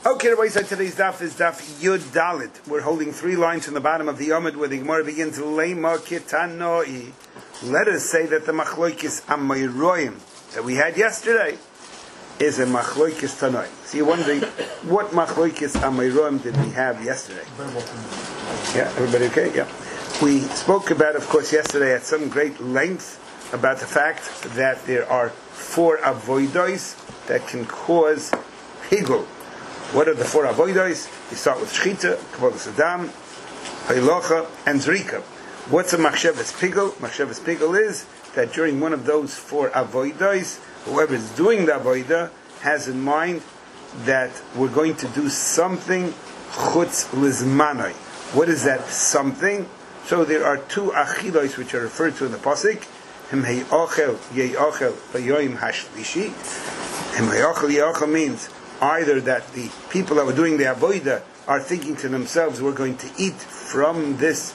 Okay, everybody, so today's daf is daf Yud Dalit. We're holding 3 lines from the bottom of the Yomid where the Gemara begins, Leima Kitanoi. Let us say that the Machloikis Amayroim that we had yesterday is a Machloikis Tanoi. So you're wondering, what Machloikis Amayroim did we have yesterday? Yeah, everybody okay? Yeah. We spoke about, of course, yesterday at some great length about the fact that there are 4 avoidos that can cause pigul. What are the 4 avoidos? You start with shchita, kavodas adam, hailocha, and zrika. What's a machshavas pigul? Machshavas pigul is that during one of those 4 avoidos, whoever is doing the avoida has in mind that we're going to do something chutz lizmanoi. What is that something? So there are 2 achilos which are referred to in the pasuk. Him heyochel yeyochel vayoyim hashlishi. Him heyochel yeyochel means either that the people that were doing the avoida are thinking to themselves, we're going to eat from this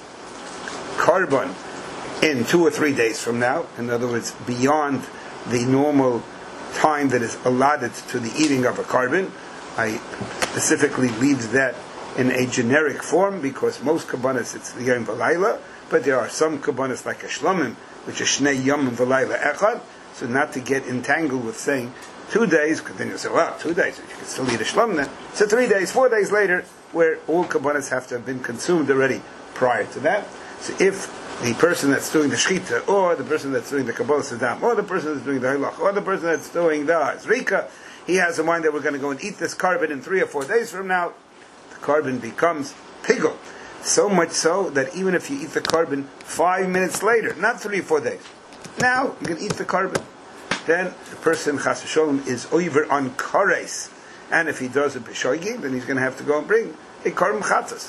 carbon in 2 or 3 days from now. In other words, beyond the normal time that is allotted to the eating of a carbon. I specifically leave that in a generic form because most kabbanas it's the yom v'layla, but there are some kabbanas like a shlomim, which is shnei yom v'layla echad. So not to get entangled with saying 2 days, because then you say, well, 2 days, you can still eat a shlom then. So 3 days, 4 days later, where all kabbanas have to have been consumed already prior to that. So if the person that's doing the shchita, or the person that's doing the kabbalah sadam, or the person that's doing the halach, or the person that's doing the zrika, he has in mind that we're going to go and eat this carbon in 3 or 4 days from now, the carbon becomes pigul. So much so that even if you eat the carbon 5 minutes later, not 3 or 4 days, now you can eat the carbon. Then the person, chas v'sholem, is over on kares. And if he does a b'shoigi, then he's going to have to go and bring a karm chatzas.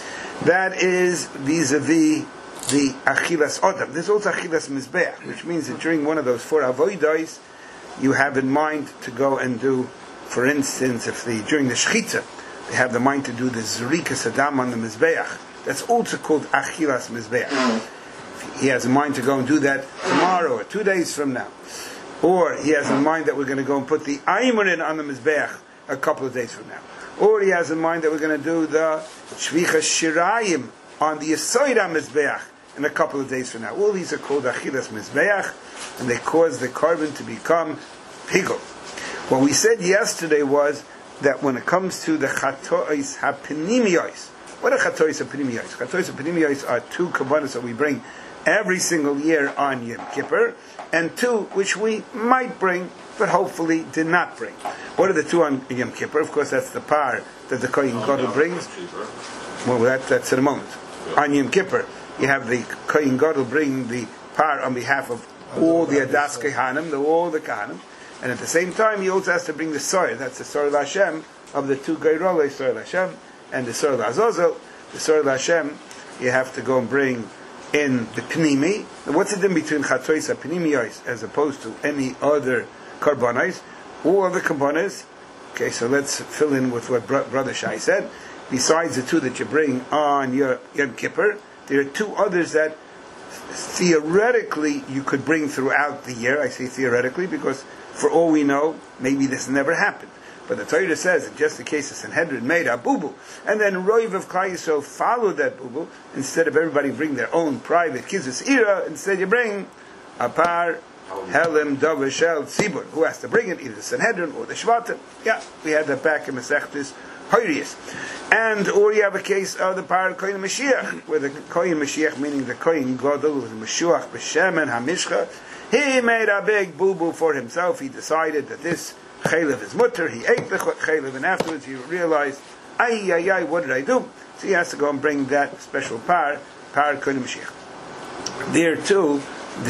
That is vis-a-vis the achilas odam. There's also achilas mizbeach, which means that during one of those 4 avoidos, you have in mind to go and do, for instance, during the shchita, they have the mind to do the zrika sadam on the mizbeach. That's also called achilas mizbeach. He has in mind to go and do that tomorrow or 2 days from now. Or he has in mind that we're going to go and put the aymurin on the mizbeach a couple of days from now. Or he has in mind that we're going to do the shvicha shirayim on the yisoida mizbeach in a couple of days from now. All these are called achilas mizbeach, and they cause the carbon to become pigul. What we said yesterday was that when it comes to the chatois hapinimiyos, what are chatois hapinimiyos? Chatois hapinimiyos are 2 kabbanas that we bring every single year on Yom Kippur, and 2 which we might bring, but hopefully did not bring. What are the 2 on Yom Kippur? Of course, that's the par that the Kohen Gadol brings. Well, that's in a moment. On Yom Kippur, you have the Kohen Gadol bring the par on behalf of all the Adas Kehanim, all the Kehanim, and at the same time, he also has to bring the Soyer. That's the Soyer Hashem of the 2 Geirolei, Soyer Hashem and the Soyer Azazel. The Soyer Hashem, you have to go and bring in the Pnimi. Now, what's the difference between Chatois HaPnimiyos as opposed to any other Karbonis? All other Karbonis. Okay, so let's fill in with what Brother Shai said. Besides the 2 that you bring on your Yom Kippur, there are 2 others that theoretically you could bring throughout the year. I say theoretically because for all we know, maybe this never happened. But the Torah says that just in case the Sanhedrin made a boo-boo, and then Roiv of Klal Yisrael followed that boo-boo, instead of everybody bring their own private kizus ira, instead you bring a par Helem Dovashel Tzibur. Who has to bring it? Either the Sanhedrin or the Shvatim. Yeah, we had that back in Masechtas Hoirius. And or you have a case of the par Kohen Mashiach, where the Kohen Mashiach, meaning the Kohen Gadol, was Mashiach B'Shemen HaMishcha, he made a big boo-boo for himself. He decided that this chaylev is mutter. He ate the chaylev, and afterwards he realized, ay, what did I do? So he has to go and bring that special par Kohen Mashiach. There too,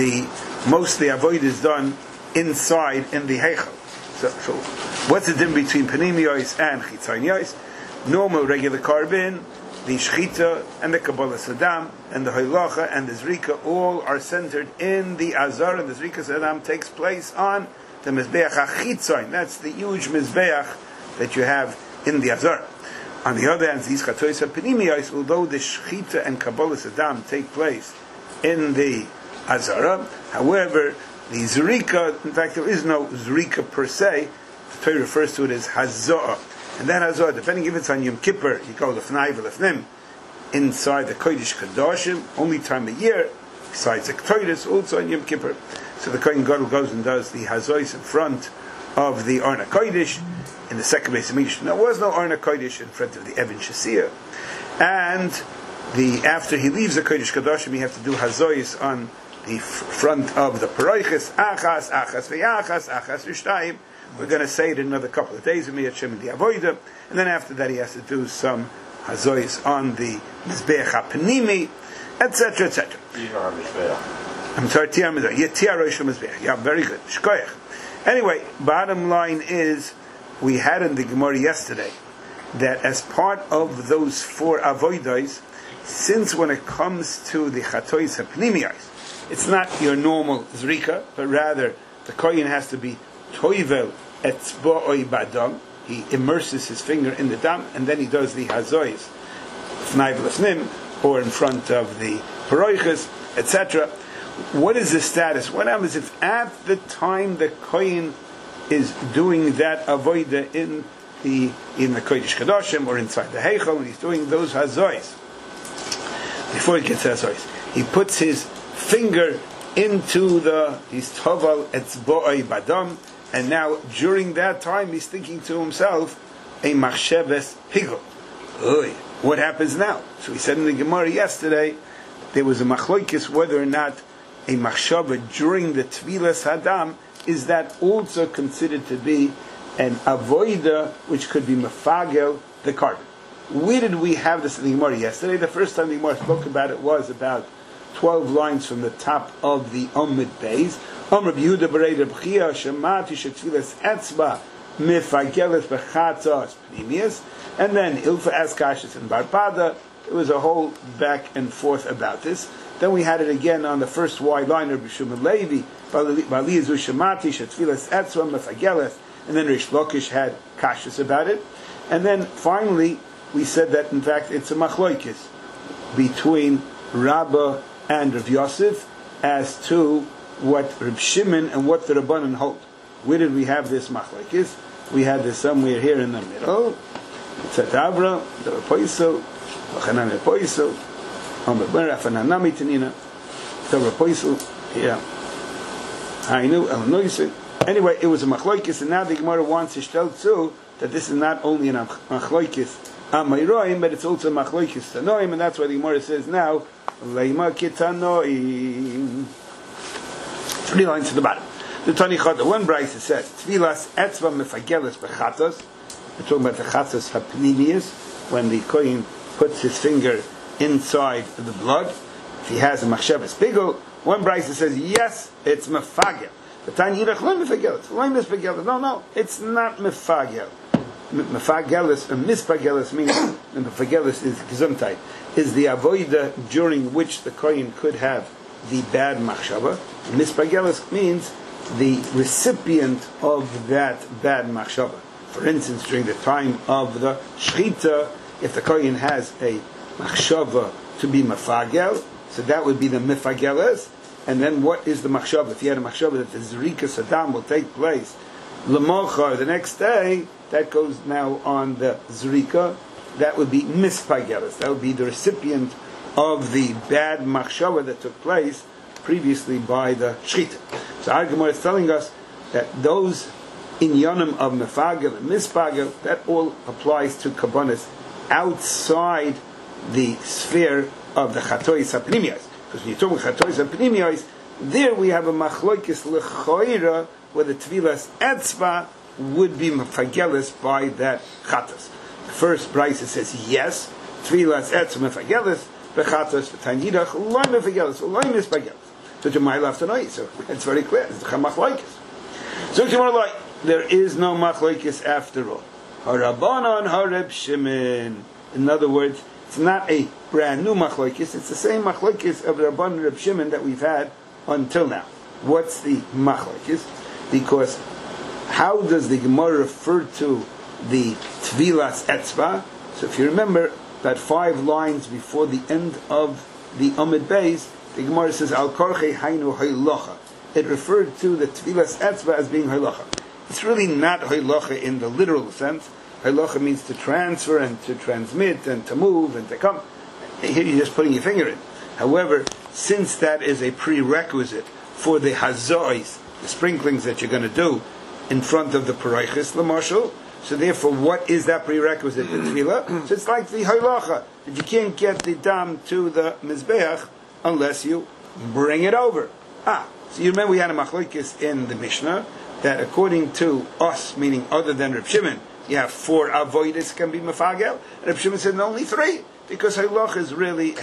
mostly avoid is done inside in the heichal. So what's the difference between panimiyos and chitzoniyos? Normal regular carbon, the shchita and the kabbalah sadam and the halacha and the zrika all are centered in the azar, and the zrika sadam takes place on the mizbeach achitzoin. That's the huge mizbeach that you have in the azar. On the other hand, these chatois hapinimiyos, although the shchita and kabbalah sadam take place in the azara, however, the zrika, in fact, there is no zrika per se. The Torah refers to it as hazah, And that hazor, depending if it's on Yom Kippur, you go lefnai v'lefnim, inside the Kodesh Kadoshim, only time of year, besides the Ketores, also on Yom Kippur. So the Kohen Gadol goes and does the hazois in front of the Arna Kodesh, in the second base of Mikdash. There was no Arna Kodesh in front of the Evan Shasiyah. And after he leaves the Kodesh Kadoshim, you have to do hazois on the front of the Paroiches, Achas, Achas V'Yachas, Achas V'Shtayim. We're going to say it in another couple of days, Miyat Shem and the Avodah, and then after that he has to do some hazois on the Mizbeach HaPnimi, etc., etc. I'm sorry, Tiyar Mizbeach. Tiyar Rosh Mizbeach. Yeah, very good. Shkoyach. Anyway, bottom line is, we had in the Gemara yesterday that as part of those 4 avodos, since when it comes to the Chatois HaPnimiyos, it's not your normal Zrika, but rather the Kohen has to be Toivel etzba'oi badam. He immerses his finger in the dam, and then he does the hazois, fnai v'lefnim, or in front of the paroiches, etc. What is the status? What happens if at the time the kohen is doing that avoida in the Kodesh Kadoshim or inside the Heichal, and he's doing those hazois? Before he gets hazois, he puts his finger into his toval etzba'oi badam. And now, during that time, he's thinking to himself, a machsheves pigel. What happens now? So we said in the Gemara yesterday, there was a machloikis whether or not a machshava during the tvilas hadam, is that also considered to be an avoida, which could be mefagel, the carbon. Where did we have this in the Gemara yesterday? The first time the Gemara spoke about it was about 12 lines from the top of the Amud Beis. Amr Yehuda Berei Reb Chia Shemati Shetfilas Etzba Mifageles Bechatzos Pnimius, and then Ilfa Askashis and Barpada. It was a whole back and forth about this. Then we had it again on the first wide line of Bishum Levi Balizu Shemati Shetfilas Etzba Mifageles, and then Rish Lakish had kashis about it. And then finally we said that in fact it's a machloikis between Rabbah and Rav Yosef as to what Reb Shimon and what the Rabbanan hold. Where did we have this machlekes? We had this somewhere here in the middle. Tzatavra, the Rapoisel, Chanan Rapoisel, Amr Ben Rafananami Tanina, the Rapoisel, yeah. Hainu El Noise. Anyway, it was a machlekes, and now the Gemara wants to tell too that this is not only a machlekes Amayroim, but it's also machlekes Tanoim, and that's why the Gemara says now Leima Kitanoim. 3 lines to the bottom. The Tani Chata, one Bryce says, Tvilas etzva mefageles bechatos. We're talking about the chatos hapnimius, when the kohen puts his finger inside the blood. If he has a machshavas pigel, one Bryce says, yes, it's mefagel. The Tani Yidach lo mefageles. No, it's not mefagel. Mefageles and mispageles means, and mefageles is gesundheit, is the avoida during which the kohen could have the bad machshava. Mispagelis means the recipient of that bad machshava. For instance, during the time of the shchita, if the kohen has a machshava to be mefagel, so that would be the mefagelis. And then what is the machshava? If you had a machshava that the zrika sadam will take place l'mochar the next day, that goes now on the zrika. That would be mispagelis. That would be the recipient of the bad machshava that took place previously by the shchita. So our Gemara is telling us that those inyanim of mefagel and mispagel, that all applies to kabbanis outside the sphere of the chatois hapnimiyos. Because when you're talking chatois hapnimiyos, there we have a machloikis lechoira where the tvilas etzva would be mefagelis by that chatos. The first Bryce says yes, tvilas etzva mefagelis, bechatos v'tanyidach loy mefagelis, loy mispagelis. So Jemai left tonight, so it's very clear. It's the machlokes. So Jemai, there is no machlokes after all. Harabanan hareb Shimon. In other words, it's not a brand new machlokes. It's the same machlokes of Rabban and Reb Shimon that we've had until now. What's the machlokes? Because how does the Gemara refer to the tvilas etzva? So if you remember, about 5 lines before the end of the Amud Beis, the Gemara says, Al korche hainu haylocha. It referred to the tvilas etzva as being haylocha. It's really not haylocha in the literal sense. Halacha means to transfer and to transmit and to move and to come. Here you're just putting your finger in. However, since that is a prerequisite for the hazois, the sprinklings that you're going to do in front of the paraychis, l'marshal, so therefore, what is that prerequisite in tefillah? So it's like the halacha, that you can't get the dam to the mizbeach unless you bring it over. So you remember we had a machlokes in the Mishnah, that according to us, meaning other than Reb Shimon, you have 4 avodas can be mefagel, and Reb Shimon said only 3, because halacha is really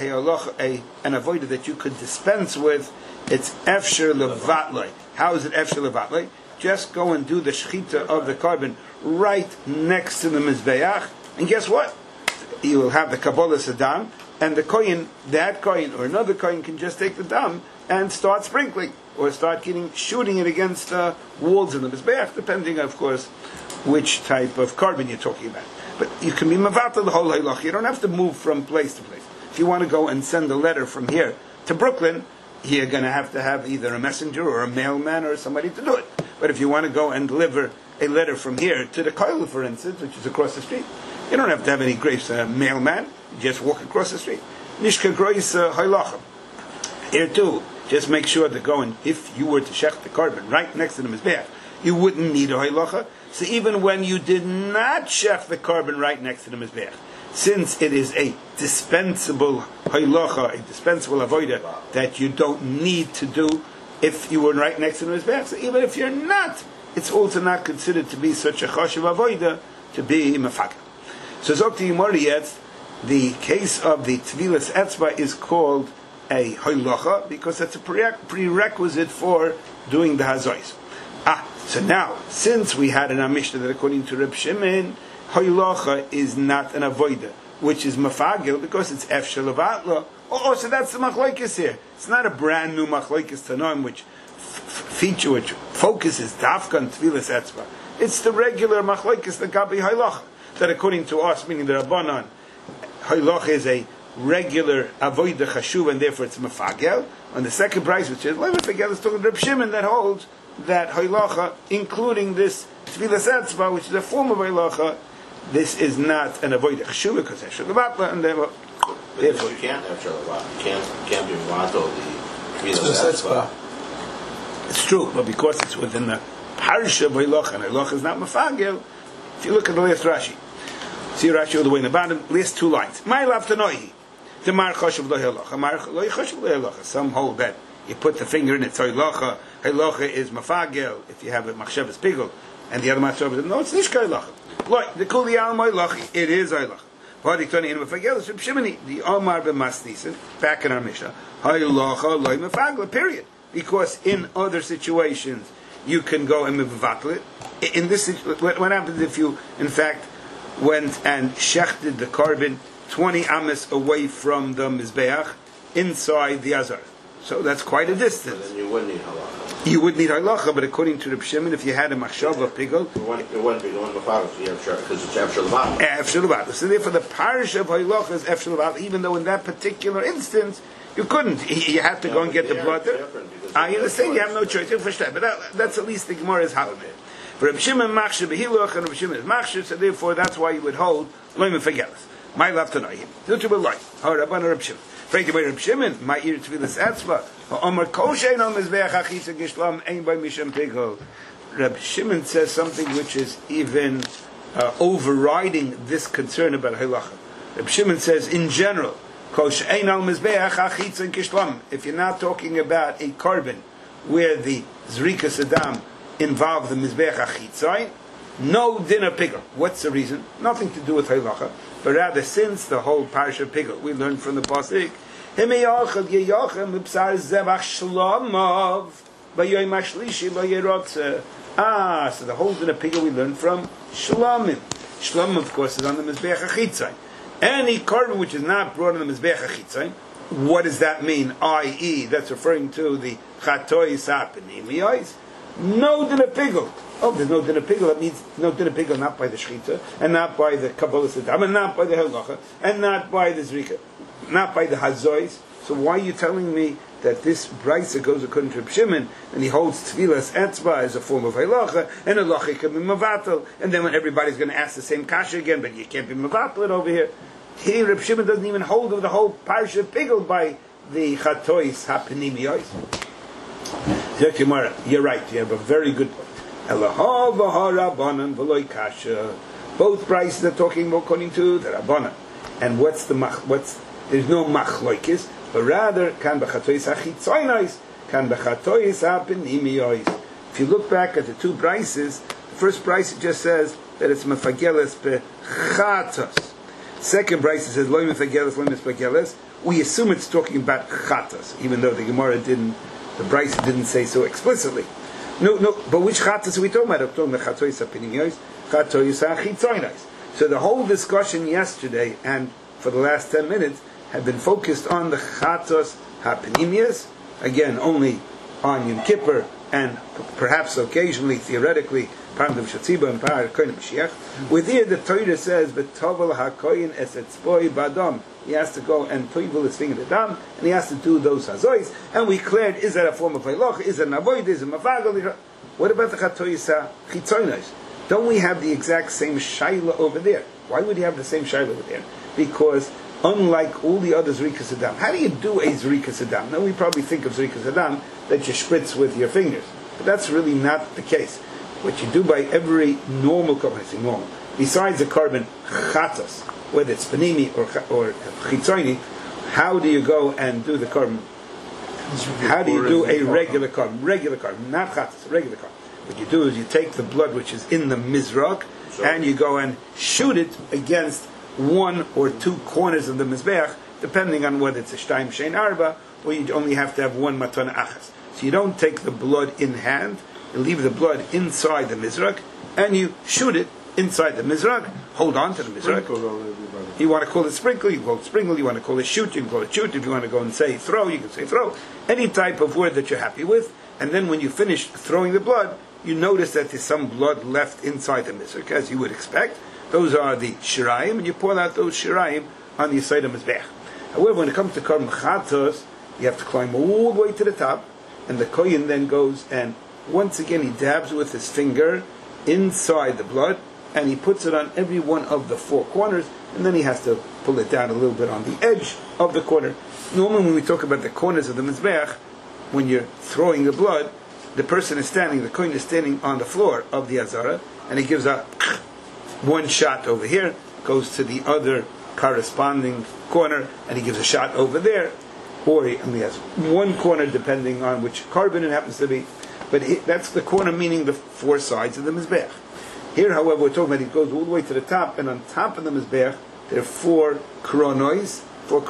an avodah that you could dispense with. It's efsher levatlei. How is it efsher levatlei? Just go and do the shechita of the carbon right next to the mizbeach, and guess what? You will have the kabbalah sadam, and the kohen, that kohen or another kohen, can just take the dam and start sprinkling, or start shooting it against the walls of the mizbeach, depending, of course, which type of carbon you're talking about. But you can be mavatal the whole halach. You don't have to move from place to place. If you want to go and send a letter from here to Brooklyn, you're going to have either a messenger or a mailman or somebody to do it. But if you want to go and deliver a letter from here to the Koil, for instance, which is across the street, you don't have to have any grace mailman. You just walk across the street. Nishka grois halachim. Here too, just make sure to go and, if you were to shech the carbon right next to the mizbeach, you wouldn't need a halacha. So even when you did not shech the carbon right next to the mizbeach, since it is a dispensable halacha, a dispensable avodah that you don't need to do if you were right next to the mizbeach, so even if you're not, it's also not considered to be such a chashuv avodah to be mefagel. So Zokti Yimoriyetz, the case of the Tvilas Etzba is called a halacha because it's a prerequisite for doing the hazois. So now, since we had in our Mishnah that according to Reb Shimon, halacha is not an avodah, which is mafagil because it's efshel levatla. So that's the machlokes here. It's not a brand new machlokes tanoim which which focuses dafka on Tvilas Etzba. It's the regular machlokes that gabi halacha. That according to us, meaning the Rabbanan, halacha is a regular avodah chashuv, and therefore it's mafagel. On the second price, which is lemefagel, is talking Reb Shimon that holds that halacha, including this tefillas etzba, which is a form of halacha, this is not an avodah chashuv because it's levatla, and therefore you can't have levatla. Can't be levatla the tefillas etzba. It's true, but because it's within the parsha of halacha, and halacha is not mafagel. If you look at the last Rashi, see Rashi all the way in the bottom, last 2 lines. My love to nohi, the mar chashuv lo halacha, mar lo chashuv lo halacha. Some hold that you put the finger in it, so halacha is mafagel if you have a machshavas pigul, and the other machshavas says no, it's nishka halacha. Like the kuli alma halacha, it is halacha. V'adiktoni in mafagel is Reb Shimoni, the Omar b'masnisin, back in our Mishnah, halacha lo mafagel. Period. Because in other situations you can go and mevatel it. In this, what happens if you, in fact, went and shechted the carbon 20 amas away from the mizbeach inside the azar? So that's quite a distance. Then you wouldn't need halacha. You would need halacha, but according to Reb Shimon, if you had a machshava pigul, it wouldn't be going mafagel because it's efshel levatla. Efshel levatla. So therefore, the parish of halacha is efshel levatla, even though in that particular instance you couldn't. You had to go and get the blood. I understand you have no choice. But that's at least the Gemara's halacha. Reb Shimon machshav behiluch, and Reb Shimon is machshav, so therefore that's why you would hold loy mefagelis. My love to know him. Tutu will loy. How Rabban Reb Shimon. Frankly, by Reb Shimon, my ear to tefillas etzba. Omar koshein on mizbeach achitza gishlam ein by misham pigol. Reb Shimon says something which is even overriding this concern about halacha. Reb Shimon says, in general, koshein al mizbeach achitza gishlam. If you're not talking about a carbon where the zrika sadam involve the mizbeach achitzai, no dinner pigel. What's the reason? Nothing to do with halacha, but rather since the whole parsha pigel we learned from the pasuk, himeyachad yeyachem b'psar zevach shlomav b'yoyim hashlishi lo yerotze. So the whole dinner pigel we learned from shlomim. Shlomim, of course, is on the mizbeach achitzai. Any carbon which is not brought on the mizbeach achitzai, what does that mean? I.e., that's referring to the chatoy sapenimiyos. No dinner pigel. Oh, there's no dinner pigel. That means no dinner pigel, not by the shechita, and not by the kabbalah sadam, and not by the halacha, and not by the zrika, not by the hazois. So why are you telling me that this brisa goes according to Reb Shimon, and he holds tefillas etzba as a form of halacha, and halacha can be mavatal, and then when everybody's going to ask the same kasha again, but you can't be mavatal it over here. Here, Reb Shimon doesn't even hold of the whole parsha piggled by the chatois hapenimiyos. You're right. You have a very good point. Both prices are talking according to the Rabbanan. And there's no machloikis, but rather kan b'chatois hachitzonos, kan b'chatois hapenimiyos. If you look back at the two prices, the first price just says that it's mefageles bechatos. Second price says loy mefageles, loy mefageles. We assume it's talking about chatos, even though the Gemara didn't. The Brisa didn't say so explicitly. No, but which chatos are we talking about? I'm talking about chatois hapenimiyos, chatois hachitzonos. So the whole discussion yesterday and for the last 10 minutes have been focused on the chatos hapenimiyos, again only on Yom Kippur and perhaps occasionally, theoretically, Pardav Shatziba and Par Kohen Mashiach. With here the Torah says, "V'tovel hakoyin es etzboi badam." He has to go and toivel his finger to dam, and he has to do those hazois. And we declared, is that a form of halacha? Is it an avoid? Is it mafagel? What about the chatois chitzonos? Don't we have the exact same shaila over there? Why would you have the same shaila over there? Because unlike all the other zrikas adam, how do you do a zrikas adam? Now we probably think of zrikas adam that you spritz with your fingers, but that's really not the case. What you do by every normal carbon, normal, besides the carbon chatos, whether it's panimi or chitzoni, how do you go and do the carbon? How do you do a regular carbon? Regular carbon, not chatos, regular carbon. What you do is you take the blood which is in the mizrach, and you go and shoot it against one or two corners of the mizbeach, depending on whether it's a shtaim shein arba, or you only have to have one matana achas. So you don't take the blood in hand, you leave the blood inside the mizrach, and you shoot it inside the mizrach, hold on to the mizrach. You want to call it sprinkle, you call it sprinkle. You want to call it shoot, you can call it shoot. If you want to go and say throw, you can say throw. Any type of word that you're happy with, and then when you finish throwing the blood, you notice that there's some blood left inside the mizrach, as you would expect. Those are the shirayim, and you pour out those shirayim on the side of mizbech. However, when it comes to karm chatos, you have to climb all the way to the top, and the kohen then goes and once again he dabs with his finger inside the blood, and he puts it on every one of the four corners, and then he has to pull it down a little bit on the edge of the corner. Normally when we talk about the corners of the mizbech, when you're throwing the blood, the person is standing, the kohen is standing on the floor of the azara, and he gives a one shot over here, goes to the other corresponding corner, and he gives a shot over there, or he only has one corner depending on which carbon it happens to be. But that's the corner, meaning the four sides of the mizbech. Here, however, we're talking about it goes all the way to the top, and on top of the mizbech there are four kronos.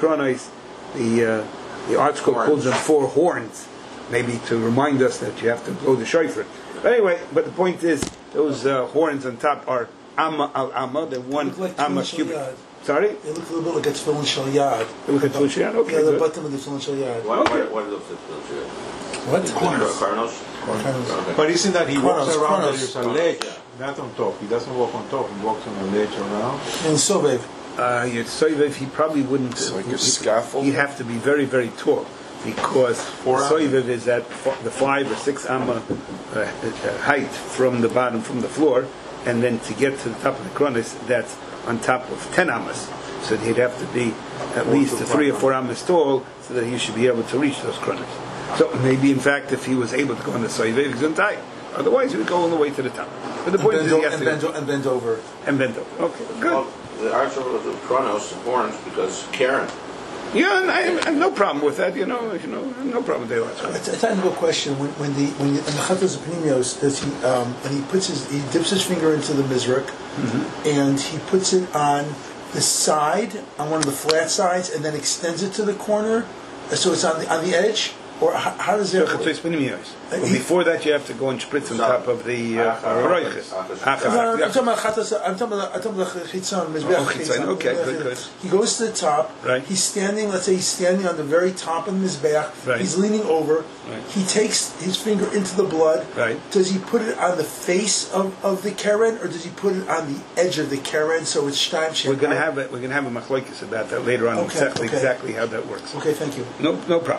The art school calls them four horns, maybe to remind us that you have to blow the shofar. But anyway, but the point is, those horns on top are amma al amma, the one like amma cubic. Sorry? They look a little bit like a tefillin shel yad. They look like tefillin shel yad? Okay. Yeah, the bottom of the tefillin shel yad. What looks like tefillin shel yad? What? Cornos? Okay. But isn't that he walks around, Kronos. there's a ledge, not on top. He doesn't walk on top, he walks on a ledge around. And Sovev. Soivev, he probably wouldn't. It's like a scaffold. He'd have to be very, very tall, because Soivev is at the 5 or 6 amma height from the bottom, from the floor, and then to get to the top of the kronos, that's on top of 10 ammas. So he'd have to be at least 3 or 4 ammas tall, so that he should be able to reach those kronos. So maybe, in fact, if he was able to go on the Soivev, he's going to die. Otherwise, he would go all the way to the top. But the point is, he has to bend over. And bend over. Okay, good. Well, the archer of the Kronos, the horns, because Karen. Yeah, and I have no problem with that. No problem with that. It's a technical question. When the chatos panimios, does he and he dips his finger into the mizrach, and he puts it on the side, on one of the flat sides, and then extends it to the corner, so it's on the edge. Or how does it work? But before that, you have to go and spritz on top of the roiches. I'm talking about the chitzon, mizbeach. Okay, good. He goes to the top. Right. He's standing. Let's say he's standing on the very top of the mizbeach. Right. He's leaning over. Right. He takes his finger into the blood. Right. Does he put it on the face of the keren, or does he put it on the edge of the keren so it's shtaim shel? We're going to have a machlokes about that later on. Okay. Exactly how that works. Okay, thank you. No problem.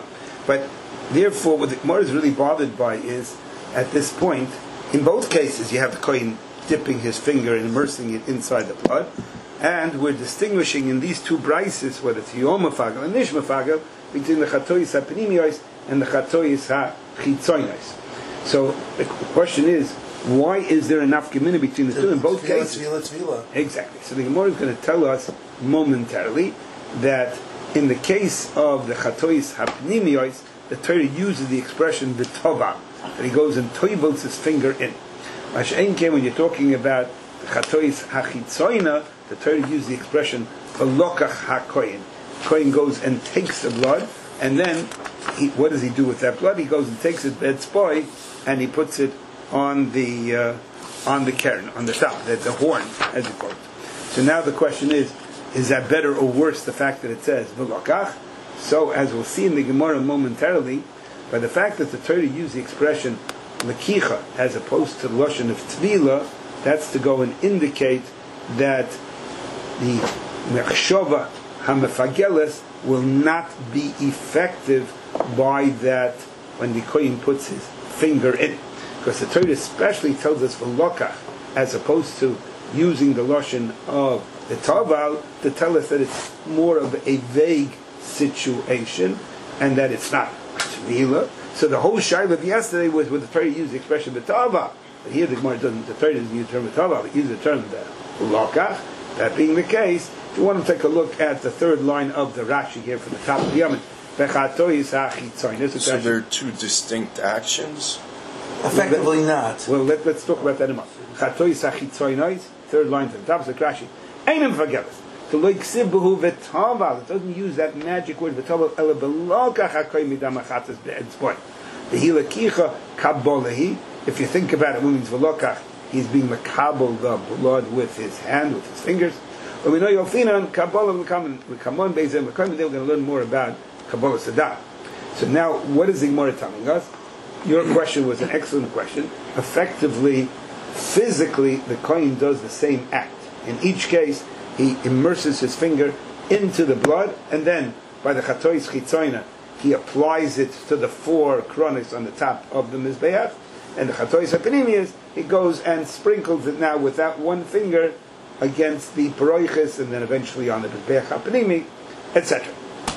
But therefore, what the Gemara is really bothered by is, at this point, in both cases, you have the kohen dipping his finger and immersing it inside the blood, and we're distinguishing in these two brises, whether it's Yom Mafagel and Nish Mafagel, between the Chatois HaPnimiyos and the Chatois HaChitzonos. So the question is, why is there enough nafkamina between the two in both cases? Exactly. So the Gemara is going to tell us momentarily that in the case of the Chatois HaPnimiyos, the Torah uses the expression B'tova, that he goes and toivels his finger in. Masha'en came when you're talking about the Chatois HaChitzoina, the Torah uses the expression V'lokach HaKoyin. Kohen goes and takes the blood, and then what does he do with that blood? He goes and takes it betzboy, and he puts it on the keren, on the top, the horn, as you call it. So now the question is that better or worse, the fact that it says v'lokach? So as we'll see in the Gemara momentarily, by the fact that the Torah used the expression lekicha as opposed to the lashon of tvila, that's to go and indicate that the mechshava hamafageles will not be effective by that when the kohen puts his finger in. Because the Torah especially tells us v'lokach, as opposed to using the lashon of the taval, to tell us that it's more of a vague situation and that it's not tvila. So the whole shaila of yesterday was when the Torah used the expression v'taval. But here the Gemara doesn't. The Torah doesn't use the term v'taval; it uses the term v'lokach. That being the case, if you want to take a look at the third line of the Rashi here from the top of the Yamin, so there are two distinct actions? Effectively not. Well, let's talk about that in a moment. Third line from the top of the Rashi. Einem fageles. It doesn't use that magic word v'taval ela b'lokach hakoy midam achatas be'etzboy. V'hilakicha kabolahi. If you think about it, it means v'lokach. He's being makabel the blood with his hand, with his fingers. When we know Yofinan, Kabbalah will come on, Beizem, we're going to learn more about Kabbalah Sadah. So now, what is the Gemara telling us? Your question was an excellent question. Effectively, physically, the Kohen does the same act. In each case, he immerses his finger into the blood, and then, by the Chatois Chitzoina, he applies it to the four kronis on the top of the Mizbeach, and the Chatois HaPnimiyos, he goes and sprinkles it now with that one finger against the Paroiches, and then eventually on the Mizbeach HaPnimi, etc.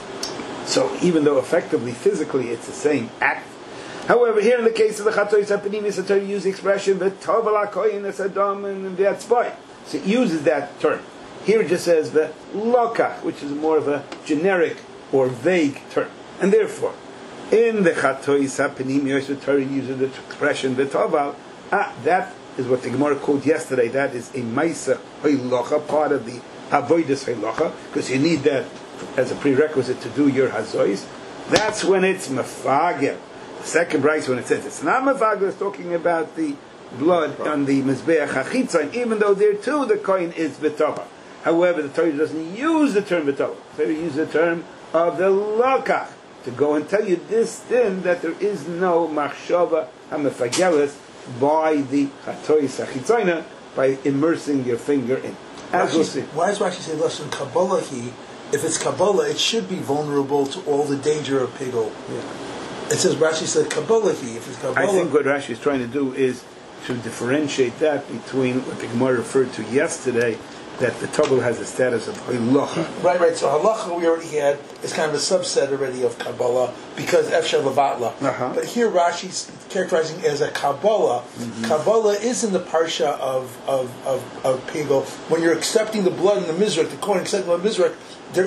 So even though effectively, physically, it's the same act, however, here in the case of the Chatois HaPnimiyos, the Torah uses the expression V'tovel HaKoyin es Adam and V'yatzboy. So it uses that term. Here it just says the lokach, which is more of a generic or vague term. And therefore, in the Chatois HaPnimiyos, the Torah uses the expression V'tovel. That is what the Gemara called yesterday. That is a Maisa Haylocha, part of the Avodas Haylocha, because you need that as a prerequisite to do your Hazois. That's when it's Mefagel. The second brayso, when it says it's not Mefagel, it's talking about the blood on the Mizbeach HaChitzon, even though there too the Kohen is V'tova. However, the Torah doesn't use the term V'tova. The Torah uses the term of the Lokach to go and tell you this then that there is no Machshava HaMefagelis by the Chatois HaChitzona, by immersing your finger in. As we'll see. Why does Rashi say less than Kabbalah? If it's Kabbalah, it should be vulnerable to all the danger of Pigel. Yeah. It says Rashi said Kabbalah. If it's Kabbalah, I think what Rashi is trying to do is to differentiate that between what the Gemara referred to yesterday, that the Tobel has the status of Halacha. Right. So Halacha we already had is kind of a subset already of Kabbalah because Efshar Levatla. But here Rashi's characterizing it as a Kabbalah. Mm-hmm. Kabbalah is in the parsha of Pigel. When you're accepting the blood in the Mizrach, the Kohen accepting the Mizrach,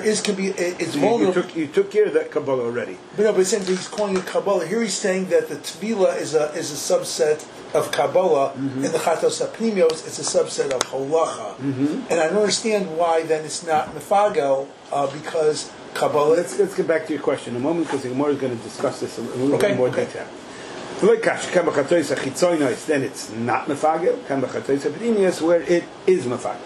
it's vulnerable. You took care of that Kabbalah already. But he's saying that he's calling it Kabbalah. Here he's saying that the Tvila is a subset of Kabbalah, in the Chatos HaPnimiyos, it's a subset of Halacha. And I don't understand why then it's not Mefagel, because Kabbalah... Let's get back to your question in a moment, because the Gemara is going to discuss this in a little bit more detail. Then it's not Mefagel, where it is Mefagel.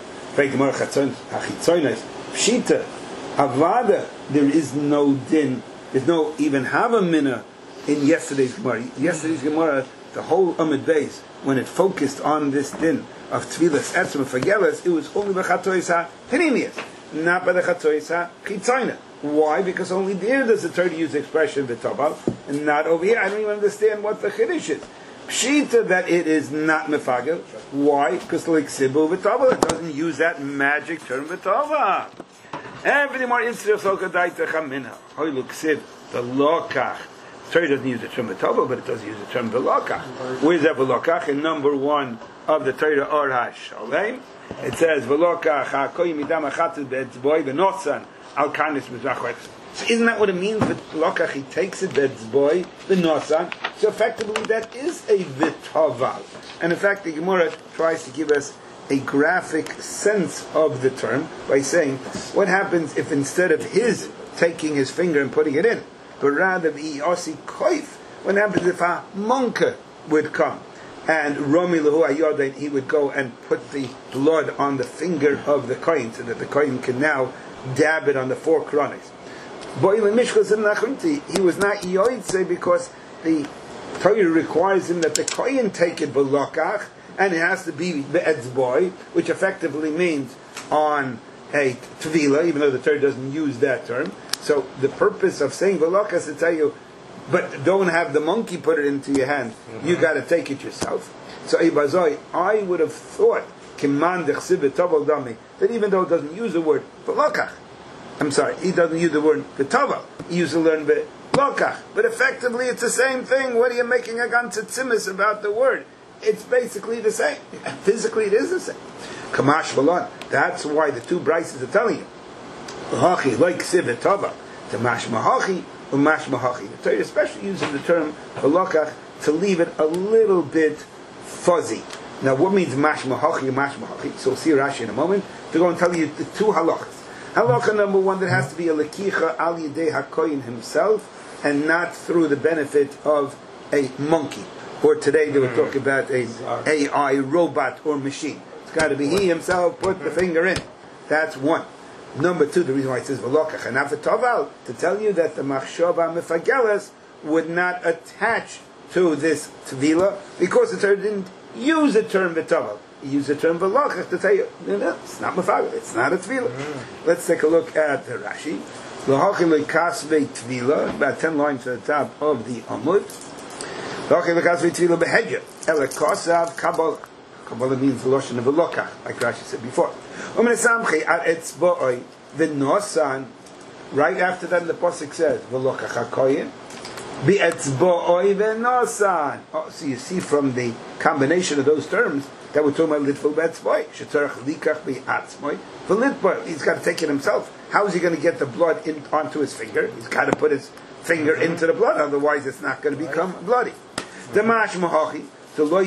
Pshita, Avada, there is no din, there's no even Hava Mina in yesterday's Gemara. Yesterday's Gemara, the whole Amid Beis, when it focused on this din of Tvilas Etzim Fagelas, it was only by Chatois HaPnimiyos, not by the Chatois HaChitzonos. Why? Because only there does the Torah use the expression v'toval, and not over here. I don't even understand what the chiddush is. Pshita that it is not mefagel. Why? Because like sibu v'toval, it doesn't use that magic term v'toval. Everything more instead of solkadaita chamina. Hoy ksiv the lokach. Torah doesn't use the term v'toval, but it does use the term v'lokach. Where's that v'lokach? In number 1 of the Torah Or HaSholem, it says v'lokach ha'koyim midam achatzet be'etzboi v'notsan al karnis mizrach. So isn't that what it means? V'lokach, he takes it be'etzboi v'notsan. So effectively that is a v'toval. And in fact the Gemara tries to give us a graphic sense of the term by saying, what happens if instead of his taking his finger and putting it in, but rather the osi koif, what happens if a monka would come and Romi Lahu Ayodain, he would go and put the blood on the finger of the kohen so that the kohen can now dab it on the 4 kronis. He was not Yoitze because the Torah requires him that the kohen take it b'lokach, and it has to be be'etzboi, which effectively means on a tvila, even though the Torah doesn't use that term. So the purpose of saying v'lokach is to tell you, but don't have the monkey put it into your hand. You got to take it yourself. So Ibazoi, I would have thought that even though it doesn't use the word v'lokach, I'm sorry, he doesn't use the word v'tovel, he uses the word v'lokach, but effectively it's the same thing. What are you making a gantzitzimis about the word? It's basically the same. Physically it is the same. Kamash v'lon. That's why the 2 brises are telling you. Hachi like siv v'tovel. Tamash mahachi umash mahachi. The Torah especially uses the term v'lokach to leave it a little bit fuzzy. Now what means mash mahachi umash mahachi? So we'll see Rashi in a moment. They're going to tell you the 2 halachas. Halacha number 1, that has to be a lekicha al yidei hakoyin himself and not through the benefit of a monkey. Or today they were talking about a AI robot or machine. It's got to be he himself put the finger in. That's 1. Number 2, the reason why it says v'lokach and avatoval, to tell you that the machshava mefagelas would not attach to this tvila because the Torah didn't use the term v'toval. He used the term v'lokach to tell you, no, it's not mefagel, it's not a tvila. Let's take a look at the Rashi. L'hachim lekasvei tvila, about 10 lines to the top of the Amud. L'hachim lekasvei tvila behedya, elekosav kabbalah. Kabbalah means the lotion of v'lokach, like Rashi said before. Right after that, the pasuk says v'lokach hakoyin bi'etzboi v'nosan. So you see from the combination of those terms that we're talking about litful be'etzboi. Shetzarach likach bi'atzmoi v'litboi. He's got to take it himself. How is he going to get the blood onto his finger? He's got to put his finger into the blood, otherwise it's not going to become bloody. Damash mahachi. However,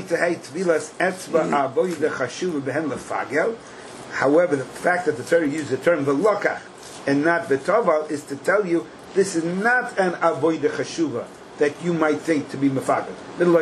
the fact that the Torah used the term v'lokach and not v'toval is to tell you this is not an avodah chashuva that you might think to be mefagel.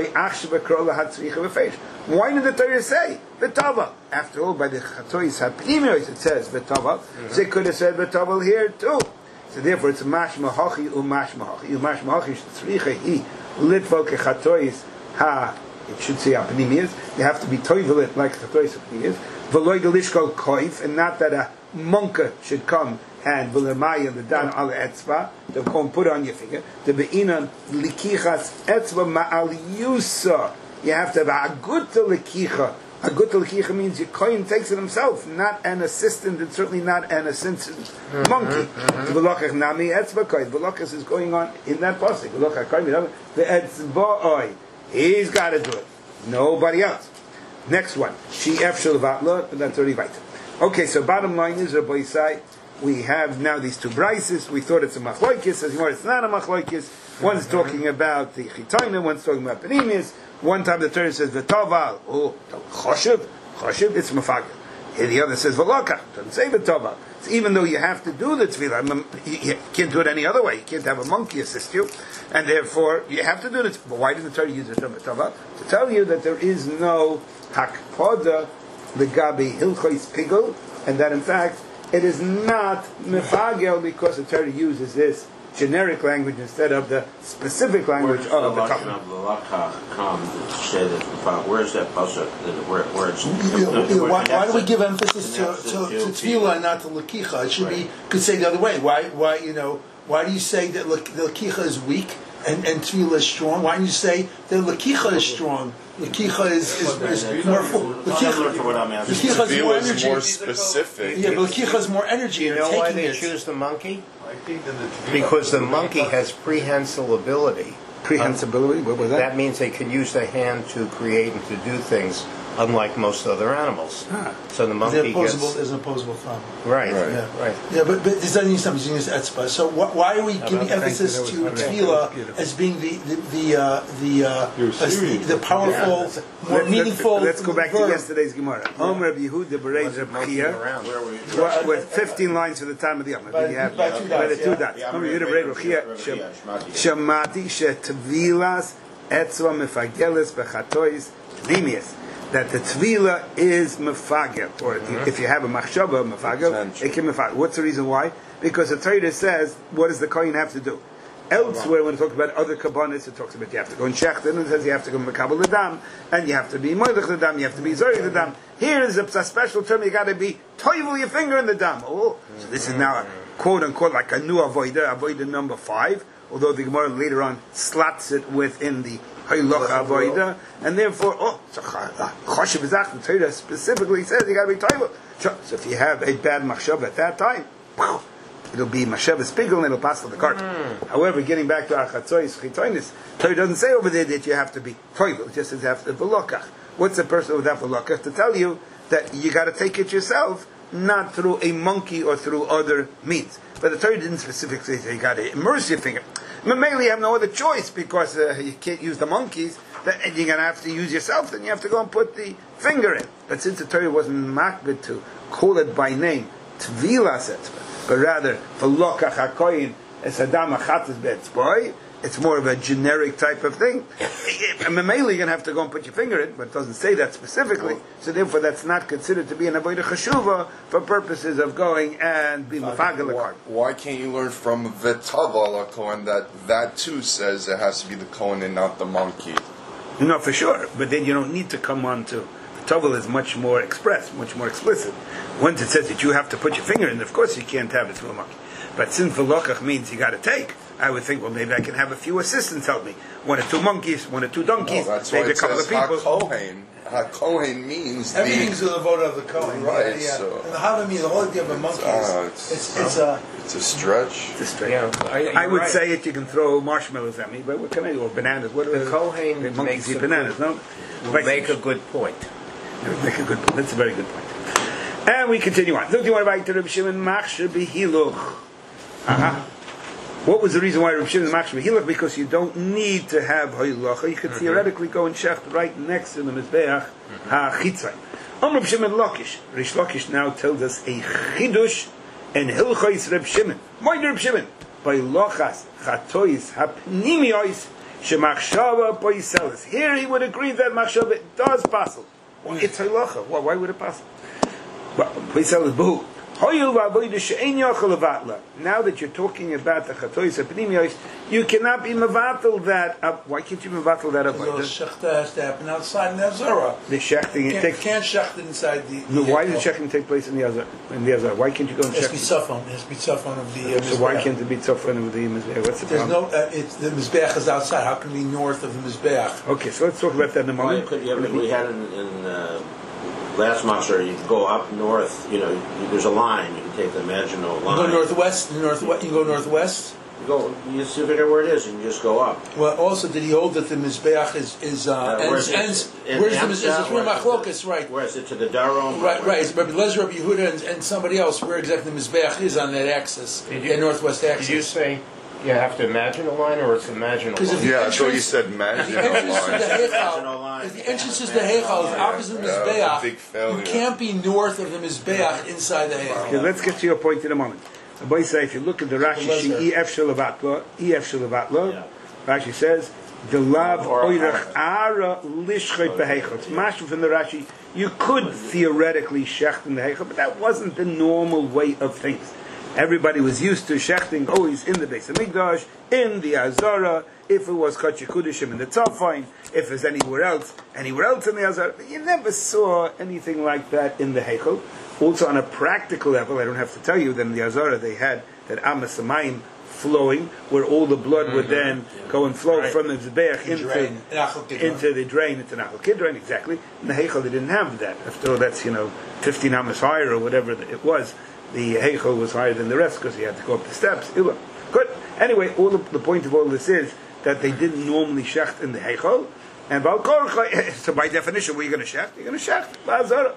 Why did the Torah say v'toval? After all, by the chatois hapnimios it says v'toval. So it could have said v'toval here too. So therefore, it's mash mahachi umash mahachi. Umash mahachi sh'tzricha hi litvol kechatois ha. It should say apnimius. You have to be toivelit like the Torah apnimius. V'loy gelishkol koif, and not that a monka should come and v'lemaya l'dan al etzva. They'll come and put it on your finger. The be'inan likichas etzva ma'al yusa. You have to have a agutta likicha. Agutta likicha means your kohen takes it himself, not an assistant, and certainly not an assistant monkey. V'lochach nami etzva koif. V'lochach is going on in that pasuk. V'lochach koif v'etzva. He's got to do it. Nobody else. Next one. She'ef shel vatla, but that's already right. Okay, so bottom line is, Rabbi Yisai, we have now these 2 brises. We thought it's a machloikis. As you know, it's not a machloikis. One's talking about the chitayna, one's talking about penimis. One time the Torah says v'toval. Oh, choshev. Choshev, it's mafagel. Here the other says v'lokach. Doesn't say v'toval. So even though you have to do the tefillah, you can't do it any other way. You can't have a monkey assist you, and therefore you have to do this. But why did the Torah use the term v'toval? To tell you that there is no hakpoda legabi hilchos pigul, and that in fact it is not mefagel because the Torah uses this generic language instead of the specific language of the Talmud. Where is that pasuk? Where it's why do we give emphasis to tefillah and not to lakicha? It should be could say the other way. Why do you say that the lakicha is weak and tefillah is strong? Why don't you say that lakicha is strong? Lakicha is more full. Lakicha is more energy. More specific. Yeah, but lakicha is more energy. You know why they choose the monkey? Because the monkey has prehensile ability. Prehensibility? What was that? That means they can use their hand to create and to do things, unlike most other animals. So the monkey There's an opposable thumb. Right. Yeah, but this doesn't mean something. It's etzba. So why are we giving emphasis to tefillah as being the powerful, more meaningful? Let's go back verb. to yesterday's Gemara. Reb Yehuda Berei Reb Chia, with 15 lines to the time of the Yom. By the two dots. Reb Yehuda Berei Reb Chia, Shamati she'tvilas etzva mefageles bechatois tvimius. That the tvila is mefagel, or if you have a machshava mefagel, it can mefagel. What's the reason why? Because the Torah says, what does the kohen have to do? Elsewhere, when it talks about other kabbanis, it talks about you have to go in shechten, and it says you have to go mekabel the dam, and you have to be moedech the dam, you have to be zori the dam. Here is a special term, you got to be toivel your finger in the dam. Oh, so this is now a quote unquote like a new avoida number 5. Although the Gemara later on slats it within the Haylocha Avoida, and therefore, Choshev Izach, the Torah specifically says you got to be Toivel. So if you have a bad machshav at that time, it'll be machshav spigel and it'll pass to the cart. However, getting back to Achatzois Chitoinis, Torah doesn't say over there that you have to be Toivel, it just says you have to be Velokach. What's a person without Velokach? To tell you that you got to take it yourself, not through a monkey or through other means. But the Torah didn't specifically say you got to immerse your finger. Mainly you have no other choice because you can't use the monkeys. Then you're going to have to use yourself. Then you have to go and put the finger in. But since the Torah wasn't makbid to call it by name, Tvilas etzva, but rather Velokach hakoyin es adam achatas be'etzboi, it's more of a generic type of thing. And mainly you're going to have to go and put your finger in, but it doesn't say that specifically. So therefore that's not considered to be an avodah chashuva for purposes of going and be mafagel a Why can't you learn from V'taval Kohen that too says it has to be the Kohen and not the monkey? No, for sure. But then you don't need to come on to Tovel is much more express, much more explicit. Once it says that you have to put your finger in, of course you can't have it through a monkey. But since Velokach means you got to take, I would think, well, maybe I can have a few assistants help me. 1 or 2 monkeys, 1 or 2 donkeys, maybe a couple of people. HaKohen means everything's the vote of the Kohen. Right. Yeah. So and the Havamim, the whole idea of a monkey it's a stretch. It's a stretch. Yeah, I would say it. You can throw marshmallows at me, but what can I do? Or bananas? What are the Kohen the monkeys eat bananas? No, make a good point. Make a good point. That's a very good point. And we continue on. Look, you want to write to Reb Shimon Machshir Behiluch. What was the reason why Reb Shimon Machshir Behiluch? Because you don't need to have Haylacha. You could theoretically go and shecht right next to the Mizbeach HaChitzai. Reb Shimon Lakish. Rish Lakish now tells us a chidush and Hilchais Reb Shimon. Why Reb Shimon? By Lochas Chatois Hapnimiois Shemachshava Poiselis. Here he would agree that Machshava does passel. It's Haylacha. Why would it passel? Poiselis Buhu. Now that you're talking about the Chatois Hapnimiois, you cannot be mevatel that up. Why can't you mevatel that up? The shechta has to happen outside in the Azara. The shechting can't shecht inside the. No, why does the shechting take place in the Azara? Why can't you go and shecht? It has to be tzafon of the. So why can't it be tzafon of the Mizbeach? What's the There's problem? the Mizbeach is outside. How can it be north of the Mizbeach? Okay, so let's talk about that in a moment. We had in last Machshir, you can go up north. There's a line. You can take the Maginot line. You go northwest. You go northwest. You see figure where it is, and you just go up. Well, also, did he hold that the Mizbeach ends? Where's the Mizbeach? It's where Machlokas, right? Where is it to the Darom? Right. It's Rabbi Lezer, Rabbi Yehuda, and somebody else. Where exactly the Mizbeach is on that axis, that northwest axis? Did you say you have to imagine a line, or it's imaginal line? Yeah, I thought you said imagine a line. If the entrance is the Heichal, is opposite the Mizbeach, you can't be north of the Mizbeach inside the Heichal. Okay, let's get to your point in a moment. Boy say, if you look at the Rashi, EF Shalavatla, Rashi says, the lav oirach ara lishchet beheichel. It's mashal from the Rashi. You could theoretically shecht in the heichel, but that wasn't the normal way of things. Everybody was used to shechting always in the Beis Hamikdash, in the Azara, if it was Kodesh Kodeshim in the Tzafon, if it's anywhere else in the Azara. But you never saw anything like that in the Heichel. Also on a practical level, I don't have to tell you that in the Azara they had that Amas Hamayim flowing, where all the blood would then go and flow from the Zbeach into the drain, into Nachal Kidron, exactly. In the Heichel they didn't have that. After all, that's 15 Amas higher or whatever it was. The Heichel was higher than the rest because he had to go up the steps. Good. Anyway, the point of all this is that they didn't normally shecht in the Heichel, and so by definition, what are you going to shecht? You're going to shecht ba'azara.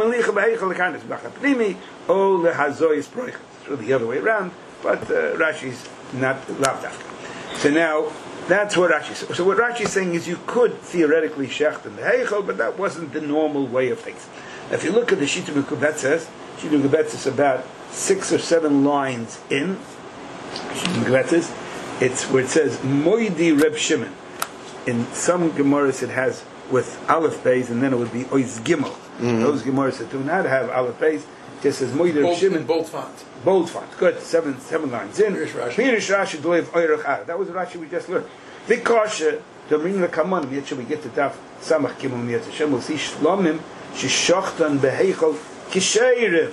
It's really the other way around, but Rashi's not lavdafka. So now, that's what Rashi says. So what Rashi is saying is you could theoretically shecht in the Heichel, but that wasn't the normal way of things. If you look at the Shita Mekubetzes, Shita Mekubetzes is about 6 or 7 lines in. Shita Mekubetzes, it's where it says Moidi Reb Shimon. In some Gemaras it has with Aleph Beis, and then it would be Oiz Gimel. Those Gemaras that do not have Aleph Beis, it just says Moidi Reb Shimon. Bold font. Bold font. Good. 7 lines in. Pirish Rashi Doiv Oirach Ar. That was the Rashi we just learned. Vikasha, the Ring the Kaman, yet we get to Daf Samach Gimel Yet Hashem will see Shlomim Shishachtan Beheichel Kisheirim.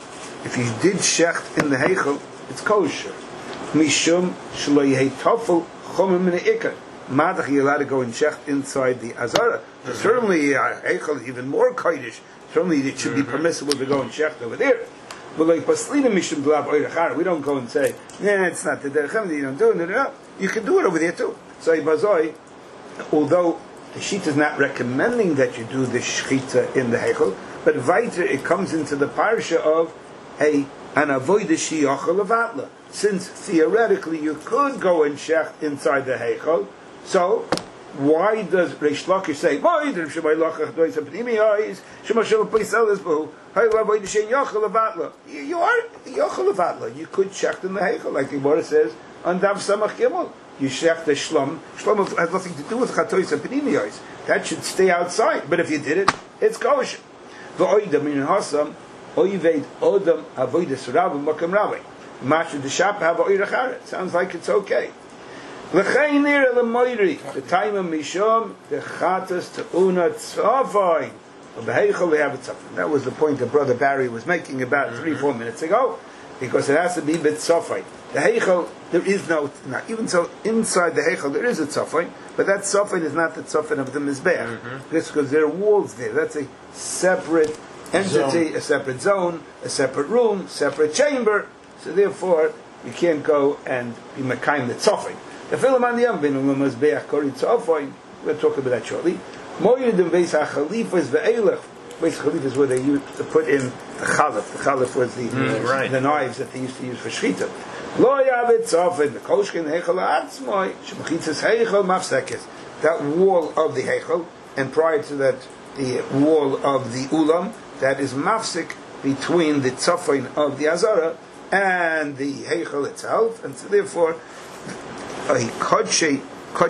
If you did shecht in the Heichel, it's kosher. Mishum Shlo Yehei Tofel Chomim Min Ikar. Madach, you're allowed to go and shecht inside the Azara. Certainly, Heichel is even more kodesh. Certainly, it should be permissible to go and shecht over there. But like Paslina Mishum Dlab Oirachar, we don't go and say, it's not the Derechim, you don't do it. No. You can do it over there too. So Ibazoi, although the Shita is not recommending that you do the shechita in the Heichel, but weiter it comes into the parsha of an avodah sheyachal levatla. Since theoretically you could go and shecht inside the Heichel, so why does Reish Lakish say, "Why did Shemay Lachach do some pnimiyos? Shema Shel Peiselis bu Hay avodah sheyachal levatla." You are yachal levatla. You could shecht in the Heichel, like the Gemara says on Dav Samach Gimel. You shecht the shlom. Shlom has nothing to do with chatois and pnimiyos. That should stay outside. But if you did it, it's kosher. V'oidam min hasam oived odam avodas rabbi makam rabbi. Mashu the shap have oirachar. Sounds like it's okay. L'chein nir l'moiri the time of mishom the chatas to una tzavai. Of the heichel we have it tzavai. That was the point that Brother Barry was making about 3-4 minutes ago, because it has to be bit tzavai. The heichel there is no, even so inside the heichel there is a tzavai, but that tzavai is not the tzavai of the mizbeach, because there are walls there. That's a separate entity, a separate zone, a separate room, separate chamber. So therefore you can't go and be mekayim the tzavai. The film on the Yambin mizbeach kori tzavai. We'll talk about that shortly. Moyedim beis hachalifas ve'elach. Beis hachalifas is where they used to put in the chalif. The chalif was the knives that they used to use for shchita. Lo yavet tzavai the koshkin heichel atzmai shemachitzas heichel mafsekes. That wall of the heichel, and prior to that the wall of the ulam, that is mafsek between the tzafin of the azara and the heichel itself, and so therefore a kodshim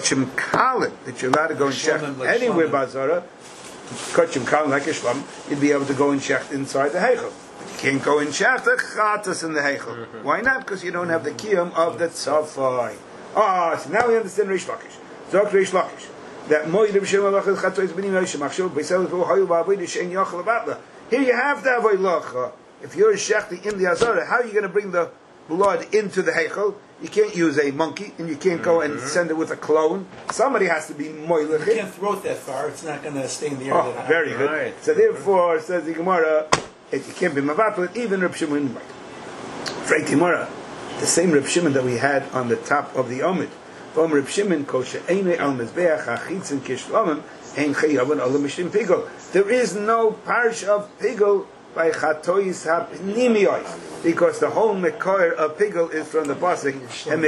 kalim that you're allowed to go and check anywhere bazara, kodshim kalim like a shlam, you'd be able to go and check inside the heichel. You can't go and check the chatas in the heichel. Why not? Because you don't have the kiyum of the tzafai. So now we understand Reish Lakish. Zok Reish Lakish. That moedim shem alachas chatois b'nim yoshem achshel b'isel v'hu hayu ba'avodah she'en yachal levatla. Here you have the avodah. If you're a shechti in the azara, how are you going to bring the blood into the heichel? You can't use a monkey, and you can't go and send it with a clone. Somebody has to be moilech. You can't throw it that far; it's not going to stay in the air. Very good. Right. So therefore, says the Gemara, it can't be mavatul. Even Reb Shimon, Frei Gemara, the same Reb Shimon that we had on the top of the Omid. From Reb Shimon, kosher einei al mizbeach hachitzin kishlomim ein chayavan al mishlim pigol. There is no parish of pigol by chatois hapnimiyos, because the whole mekor of pigol is from the pasuk and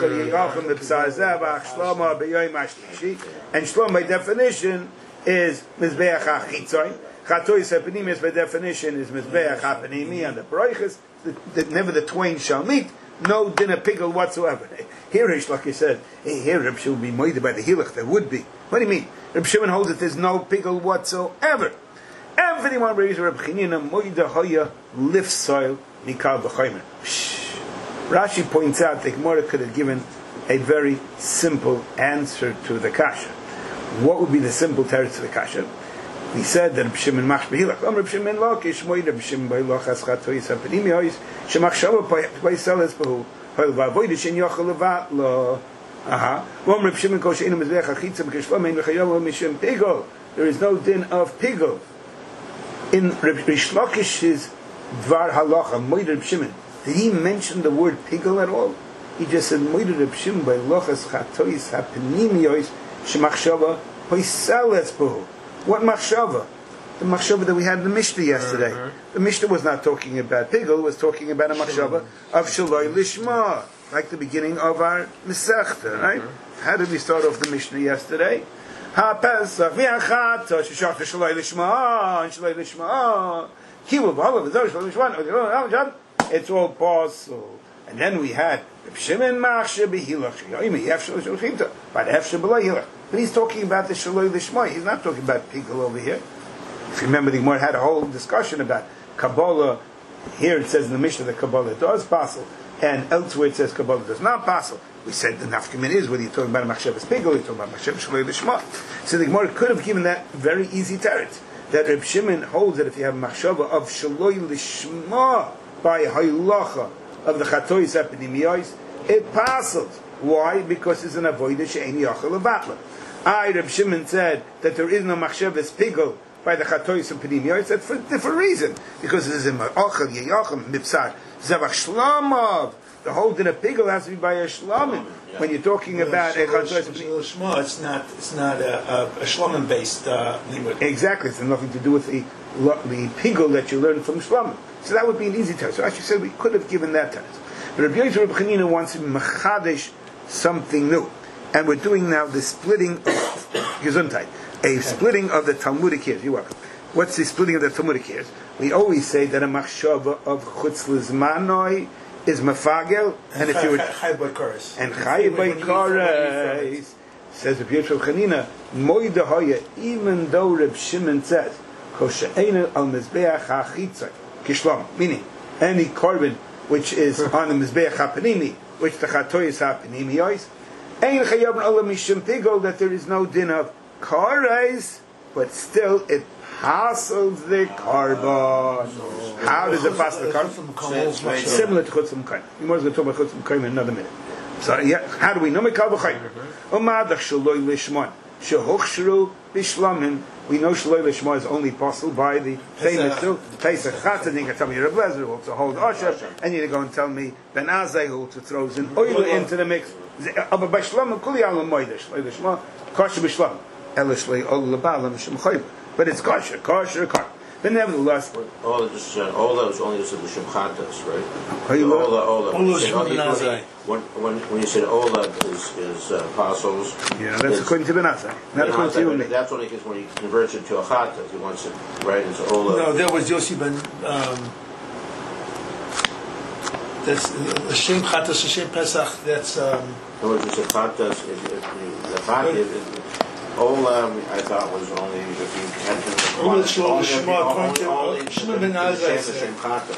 shlom by definition is mizbeach hachitzoin. Chatois hapnimiyos by definition is mizbeach hapnimi and the broiches. Never the twain shall meet. No din of pigol whatsoever. Here Reish Lakish said, here Reb Shimon be moided by the hilach. There would be. What do you mean? Reb Shimon holds that there's no pigol whatsoever. Everyone raised Reb Chanina moida hoya lift soil mikal b'chaymer. Rashi points out that Gemara could have given a very simple answer to the kasha. What would be the simple teretz to the kasha? He said that Reb Shimon mach behilach. Reb Shimon lokish moed Reb Shimon beiloch as chatois hapenimiyos shemachshava paiseles behu hoil vavoidish in yochel levat lo. Reb Shimon kol sheinu mizbeach achitza b'kishlam ein v'chayol mishim pigol. There is no din of pigol. In Reb Shlokish's dvar halacha moed Reb Shimon, did he mention the word pigol at all? He just said moed Reb Shimon beiloch as chatois hapenimiyos shemachshava paiseles behu. What machshava? The machshava that we had in the Mishnah yesterday. The Mishnah was not talking about pigul, it was talking about a machshava of shaloi lishma, like the beginning of our Masechta, right? How did we start off the Mishnah yesterday? Ha-Pesach, v'achata, sheshach shaloi lishma, and shaloi lishma, kivu b'halav, v'zor shaloi lishma, it's all possible. And then we had Shimon machshe b'hilach, yoyim yef shaloi shaloi but hefshe b'lo hilach. But he's talking about the Shaloi Lishma. He's not talking about Pigul over here. If you remember, the Gemara had a whole discussion about Kabbalah. Here it says in the Mishnah that Kabbalah does passel, and elsewhere it says Kabbalah does not passel. We said the nafkamin is whether you're talking about a Machshavas Pigul or you're talking about Machshavas Shaloi Lishma. So the Gemara could have given that very easy teretz, that Reb Shimon holds that if you have a Machshava of Shaloi Lishma by Haylacha of the Chatois Apinimiyos, it passels. Why? Because it's an avodah she'eni yachal levatla. Reb Shimon said that there is no machshavas pigul by the chatois and penimiyos. That's for a different reason. Because it is a ma'achal yeyachim mipsar zevach shlamov. The whole din of pigul has to be by a shlamim. When you're talking about a chatois and penimiyos, it's not a shlamim based limud. Exactly, it's nothing to do with the pigul that you learn from shlamim. So that would be an easy test. So actually said we could have given that test. But Rabbi Yochanan Reb Chanina wants to machadish something new. And we're doing now the splitting of Gesundheit. A splitting of the Talmudic years. You're welcome. What's the splitting of the Talmudic years? We always say that a machshava of chutz lizmanoi is mafagel, and if you would Chayav B'Koros. And Chayav B'Koros, says Rabbi Yochanan Chanina, moida hoya, even though Reb Shimon says koshe'ena al mizbeach ha'chitzai kishlam, meaning any korban which is on the mizbeach ha'panimi, which the chatois ha'panimiyos, ein chayavn olam mishum pigol, that there is no din of kares, but still it passes the carbon. How does it pass the carbon? Similar to chutzim kain. We're going to talk about chutzim kain in another minute. So yeah, how do we know mekal b'chayim? Umadach shaloi lishmon shehochshru bishlamim. We know shaloi lishma is only possible by the famous two Pesach Chatzah. And you can tell me Reb Lezer who also hold Osher, and you go and tell me Ben Azai who also throws in oil into the mix. Aber by shlam kuli alam moedesh shaloi lishma kosher b'shlam elishlei ol lebalam shem chayv. But it's kosher. But nevertheless, Ola was only used to the Shemchatas, right? Ola When you said Ola is apostles. yeah, that's according to Ben Azai, not according to you and me. That's only because when he converts it to a Chatas, he wants it right into Ola. No, there was Yossi Ben. That's Hashem Chatas, Hashem Pesach. That's. In other words, you said Chatas. Ola, I thought was only if you had to. Ola Shalom Shema. Shimon Ben Azai said.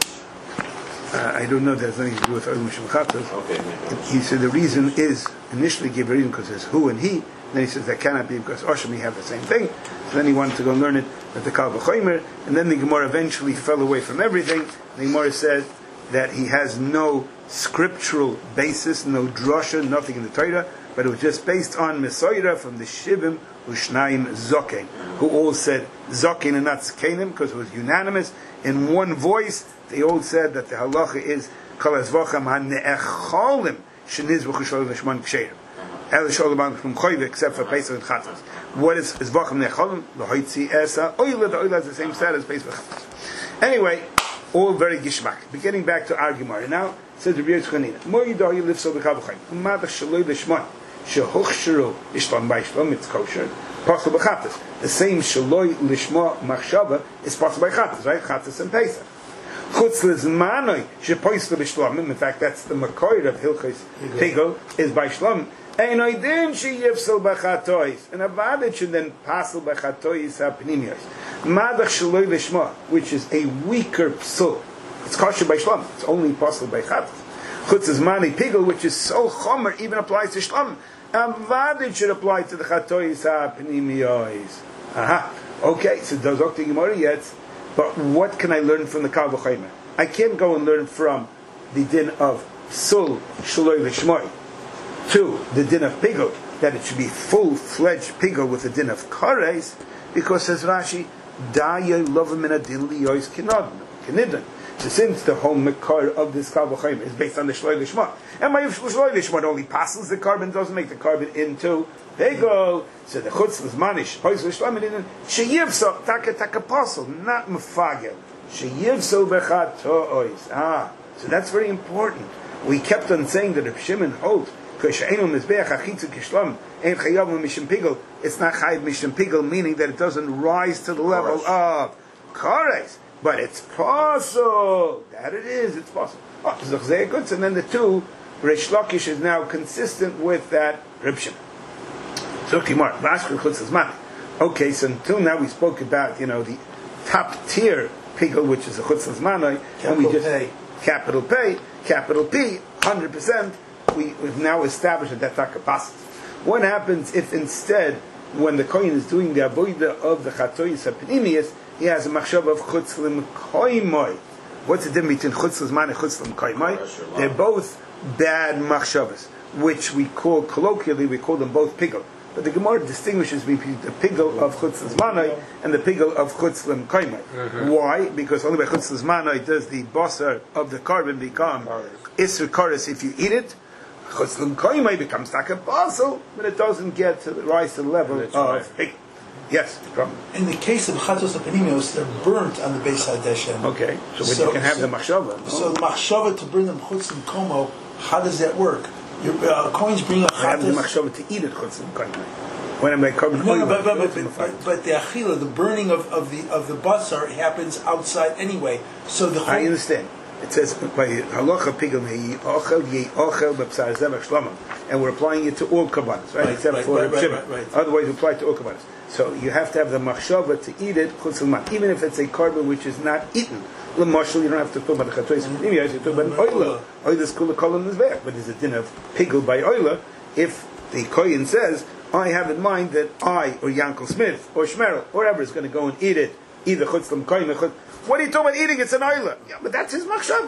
I don't know. There's nothing to do with Oil Mishum Chatas. Okay. He said the reason is initially gave a reason because there's who and he. Then he says that cannot be because Osher may have the same thing. So then he wanted to go and learn it at the Kal V'Chomer, and then the Gemara eventually fell away from everything. The Gemara said that he has no scriptural basis, no drasha, nothing in the Torah, but it was just based on Mesoira from the Shivim Ushnaim Zokein, who all said Zokein and not Zkenim because it was unanimous. In one voice, they all said that the halacha is Kol Hazvacham HaNe'echolim Shenizvach Shalom Lishman Ksherim. Except for Pesach and Chatzos. What is Zvachim Necholim? The Hoitzi Esa Oila. The Oila is the same status as Pesach and Chatzos. Anyway, all very gishmak. Beginning back to our Gemara now, says Rabbi Yochanan Chanina. Mo Yidayi Lifso B'Kavachayim. Umadach Shaloi Lishman. Shehochshiro Ishlam B'Ishlam. It's kosher. Possible Chatzos. The same Shaloi Lishma Machshava is possible by Chatzos, right? Chatzos and Pesach. Chutz Lizmanoi Shepoisla B'Shlamim. In fact, that's the Makoir of Hilchos Pigel is by Shlamim. And I didn't she yifsel b'chatois, and about it should then passel b'chatois ha'pnimios. Madach shaloi l'shma, which is a weaker psul. It's kosher by shlam. It's only possible by chatos. chutzes mani pigel, which is so chomer, even applies to shlam. It should apply to the chatois ha'pnimiyos. Aha. Okay, so does Okti Gemara yet? But what can I learn from the Kal V'Chomer? I can't go and learn from the din of sul shaloi l'shmoi to the din of pigel, that it should be full-fledged pigel with the din of kares, because says Rashi, da'ya lovim min adin liyois kinidon. So since the whole makar of this Kal V'Chomer is based on the shaloi l'shmoi, and my shaloi l'shmoi only passes the carbon, doesn't make the carbon into pigel, so the chutz was manish, pois l'shlamid in sheyivso taka apostle, not mefagel. Sheyivso bechatois. So that's very important. We kept on saying that if Shimon holds, it's not chayiv mishim pigel, meaning that it doesn't rise to the level of kares, but it's possible. That it is, it's possible. And then the two, Reish Lakish is now consistent with that Reb Shimon. Okay, so until now we spoke about, the top tier pigel, which is a chutzlas manoi, and we just capital P, 100%. We've now established that takapasas. What happens if instead, when the kohen is doing the avodah of the chatois hapnimius, he has a machshav of chutzlim koimoi? What's the difference between chutzlas manoi and chutzlim koimoi? They're both bad machshavas, which we call colloquially them both pigel. But the Gemara distinguishes between the pigel of chutzlas manoi and the pigel of chutzlim koimoi. Why? Because only by chutzlas manoi does the basar of the carbon become isur kares if you eat it. Chutzlim koimoi becomes taka basal, but it doesn't get to rise to the level of pigel. Yes, problem. In the case of chatos apnimios, they're burnt on the Beis Hadeshem. Okay, so you can have the machshava. So the machshava to bring them chutzlim komo, how does that work? Your coins bring a chatos. I have the machshava to eat it chutzlim koimoi. When I make carbon oil, but the achila, the burning of the basar happens outside anyway. So the whole, I understand. It says by halacha pigel ochel b'psar zevach shlamim, and we're applying it to all kabbalas, right? Except for Reb Shimon. Otherwise, we apply it to all kabbalas. So you have to have the machshava to eat it chutzul man, even if it's a carbon which is not eaten. L'mashal, you don't have to talk about the chatois pnimiyos. You talk about an oila. Oila is kula kolam is there, but there's a din of pigel by oila. If the kohen says, I have in mind that I or Yankel Smith or Shmerel or whoever is going to go and eat it, either chutzlam kohen. What are you talking about eating? It's an oila. Yeah, but that's his machshav.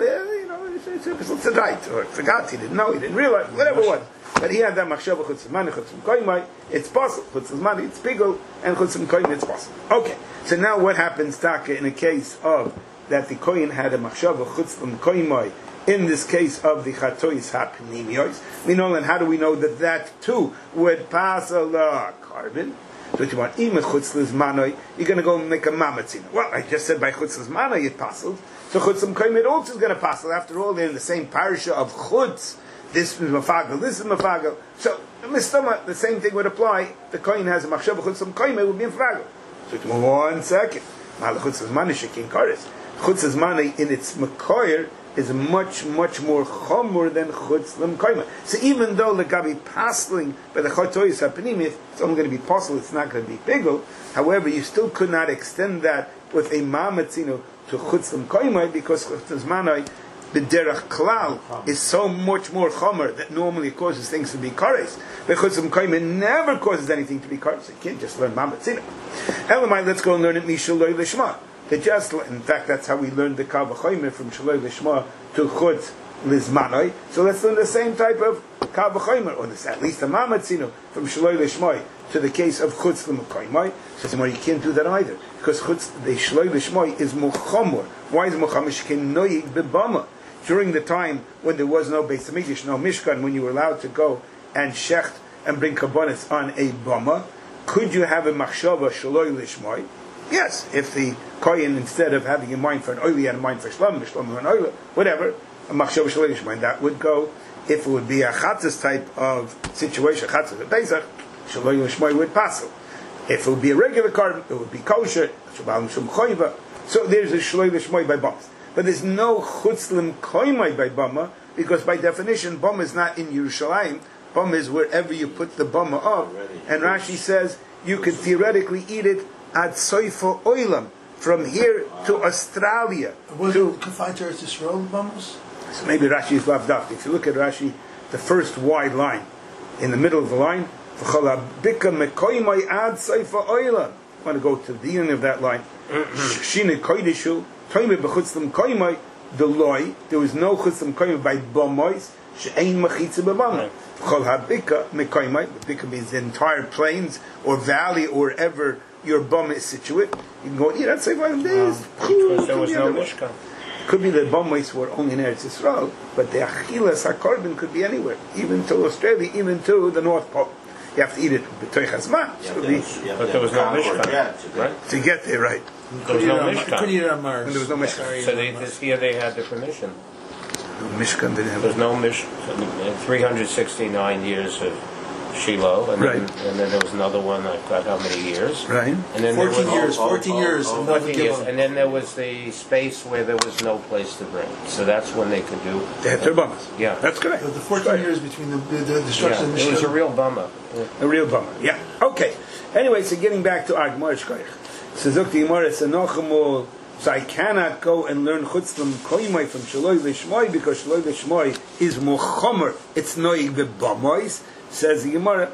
It's a right. Or forgot, he didn't know, he didn't realize, whatever it was. But he had that machshav chutzlam mani, chutzlam koimai. It's possible. Chutzlam mani, it's pigel, and chutzlam koimai, it's possible. Okay. So now what happens, Taka, in a case of that the kohen had a machshav chutzlam koimai, in this case of the chatois hapnimiyos, we know, and how do we know that too would pass a carbon? So if you want imach chutzlas manoi, you're going to go and make a mamatzina. Well, I just said by chutzlas manoi it passes. So chutzlam koimid also is going to pass. After all, they're in the same parasha of chutz. This is mafagel, this is mafagel. So the same thing would apply. The kohen has a machshav chutzlam koimid would be mafagel. So it's 1 second. Mal chutzlas manoi shekin kares. Chutzlas manoi in its makoyer is much more chomor than chutzlam koimah. So even though the gabi pasling by the chatois hapnimiyos, it's only going to be possible, it's not going to be pigel. However, you still could not extend that with a mamatzino to chutzlam koimah, because chutzlam manoi, the derech klal, is so much more chomer that normally it causes things to be kares. But chutzlam koimah never causes anything to be kares. You can't just learn mamatzino. Elamai, let's go and learn it mishul loy lishma. In fact, that's how we learned the Kal V'Chomer from Shaloi Lishma to Chutz Lizmanoi. So let's learn the same type of Kal V'Chomer, or at least the Mamatzino from Shaloi Lishma to the case of Chutz L'Mekoimoi. So you can't do that either, because the Shaloi Lishma is Muchomor. Why is Muchomor? Shekin Noyig Bebama. During the time when there was no Beis Hamikdash, no Mishkan, when you were allowed to go and shecht and bring kabbonis on a bama, could you have a machshava Shaloi Lishma? Yes, if the kohen, instead of having in mind for an oil, he had in mind for shlam or an oil, whatever, a machshava shalosh mind, that would go. If it would be a chatzis type of situation, chatzis at Pesach, shalosh lishmoi would pass. If it would be a regular carbon, it would be kosher, shabal shum choiva. So there's a shalosh lishmoi by bama. But there's no chutzlim koimai by bama, because by definition, bama is not in Yerushalayim. Bama is wherever you put the bama up. And Rashi says you could theoretically eat it at Soifa Oilam, from here to Australia. Was it confined to Eretz Yisrael, Bamos? So maybe Rashi is lav dafti. If you look at Rashi, the first wide line in the middle of the line, I want to go to the end of that line. Shine koidishu, toime bechutzlam koimai, the loy. There was no chutzlam koimai by bomois. She'ein machitza bebama. Chol habika mekoimai. Bika means the entire plains or valley or wherever your bum is situate. You can go and eat at Seivan days. Because there was no Mishkan. Could be the bomois were only in Eretz Yisrael, but the achilas hakarbon could be anywhere, even to Australia, even to the North Pole. You have to eat it b'toich hazman. But there was no Mishkan, right? To get there, right? There was no You couldn't Mishkan. eat it on Mars. And there was no Mishkan. So this year they had the permission. Mishkan didn't have There's no Mishkan. 369 years of Shiloh, and Right. then there was another one. I forgot how many years. right. And then there 14 was, years, 14 years. and nothing 14 years, given. and then there was the space where there was no place to bring. So that's when they could do. They had their bummers. Yeah. That's correct. The 14 years between the destruction of the It was a Mishkan. real bummer. A real bummer. Yeah. Okay. Anyway, so getting back to our Gemara Shkoich. So Zukti Gemara Sanochemul. So I cannot go and learn Chutzlam Koimai from Shaloi Lishmoi because Shaloi Lishmoi is more chomer. It's noig bebamois. Says the Gemara,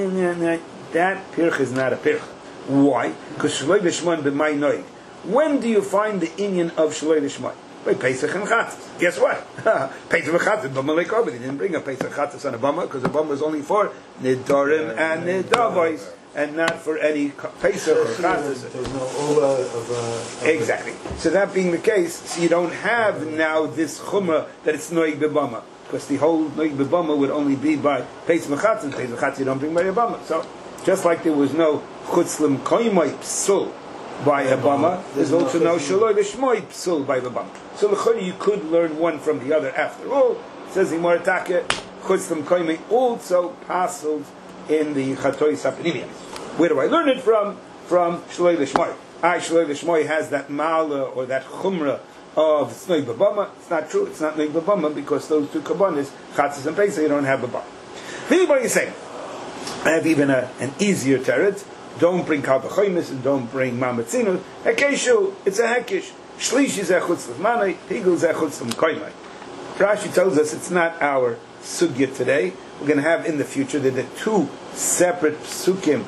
that pirch is not a pirch. Why? Because Shaloi Lishmoi b'may noig. When do you find the inyan of Shaloi Lishmoi? By Pesach and Chatzos. Guess what? Pesach and Chatzos, Bama like He didn't bring a Pesach Chatzos on a Bama because the Bama was only for Nidorim and Nidavois and not for any Pesach or Chatzos. There's no Ola of... Exactly. So that being the case, so you don't have now this Chumrah that it's Noig Bebama. Because the whole Noig Bebama would only be by Pesach Mechatz, and Pesach Mechatz you don't bring by a Bama. So, just like there was no Chutzlim Koimai Psul by a Bama, there's also no Shaloi B'Shmoi Psul by the Bama. So l'chori you could learn one from the other after all. Says the Gemara Taka, Chutzlim Koimai also passes in the Chatois Sapinimias. Where do I learn it from? From Shaloi B'Shmoi. Shaloi B'Shmoi has that Ma'ala or that Chumrah of Snoig B'Bama. It's not true. It's not Noig B'Bama because those two Kabbanis, Chatzis and Pesach, you don't have B'Bama. Anybody saying, I have even an easier teretz. Don't bring Kal B'Choimis and don't bring Mamatzinus. Hekeshu, it's a Hekesh. Shlish is a Chutz L'Manai, Pigul is a Chutz L'Mkoimai. Rashi tells us it's not our sugya today. We're going to have in the future that the two separate psukim,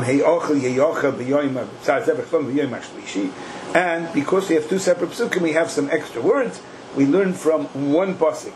and because we have two separate psukim, we have some extra words. We learn from one pasuk.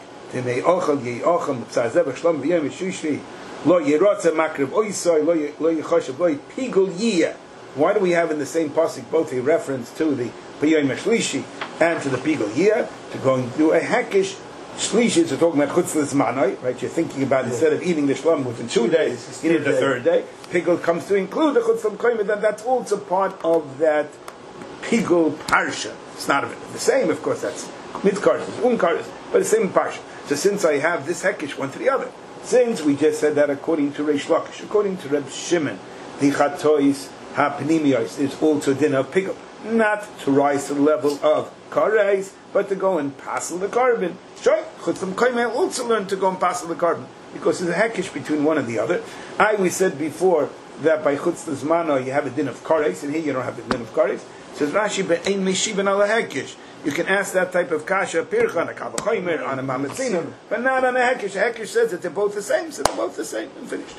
Why do we have in the same pasuk both a reference to the B'yoyim HaShlishi and to the Pigul Yiyah? To go and do a Hekesh. Shlishi is talking about chutzlas manoi, right? You're thinking about instead of eating the shlom within 2 days, you need the third day. Pigul comes to include the chutzlam koyim, and that's also part of that pigul parsha. It's not the same, of course. That's midkardas, unkardas, but the same parsha. So since I have this hekesh one to the other, since we just said that according to Reish Lakish, according to Reb Shimon, the chatois hapnimiyos is also din of pigul, not to rise to the level of kares, but to go and passel the carbon. Sure, Chutzlam Koimai also learned to go and passel the carbon because there's a hekesh between one and the other. We said before that by Chutzlas Mano you have a din of kares, and here you don't have a din of kares. Says Rashi, be'ein meshiben ala hekesh. You can ask that type of kasha pircha on a kavachomer on a mamatzina, but not on a hekesh. A hekesh says that they're both the same, so they're both the same, and finished.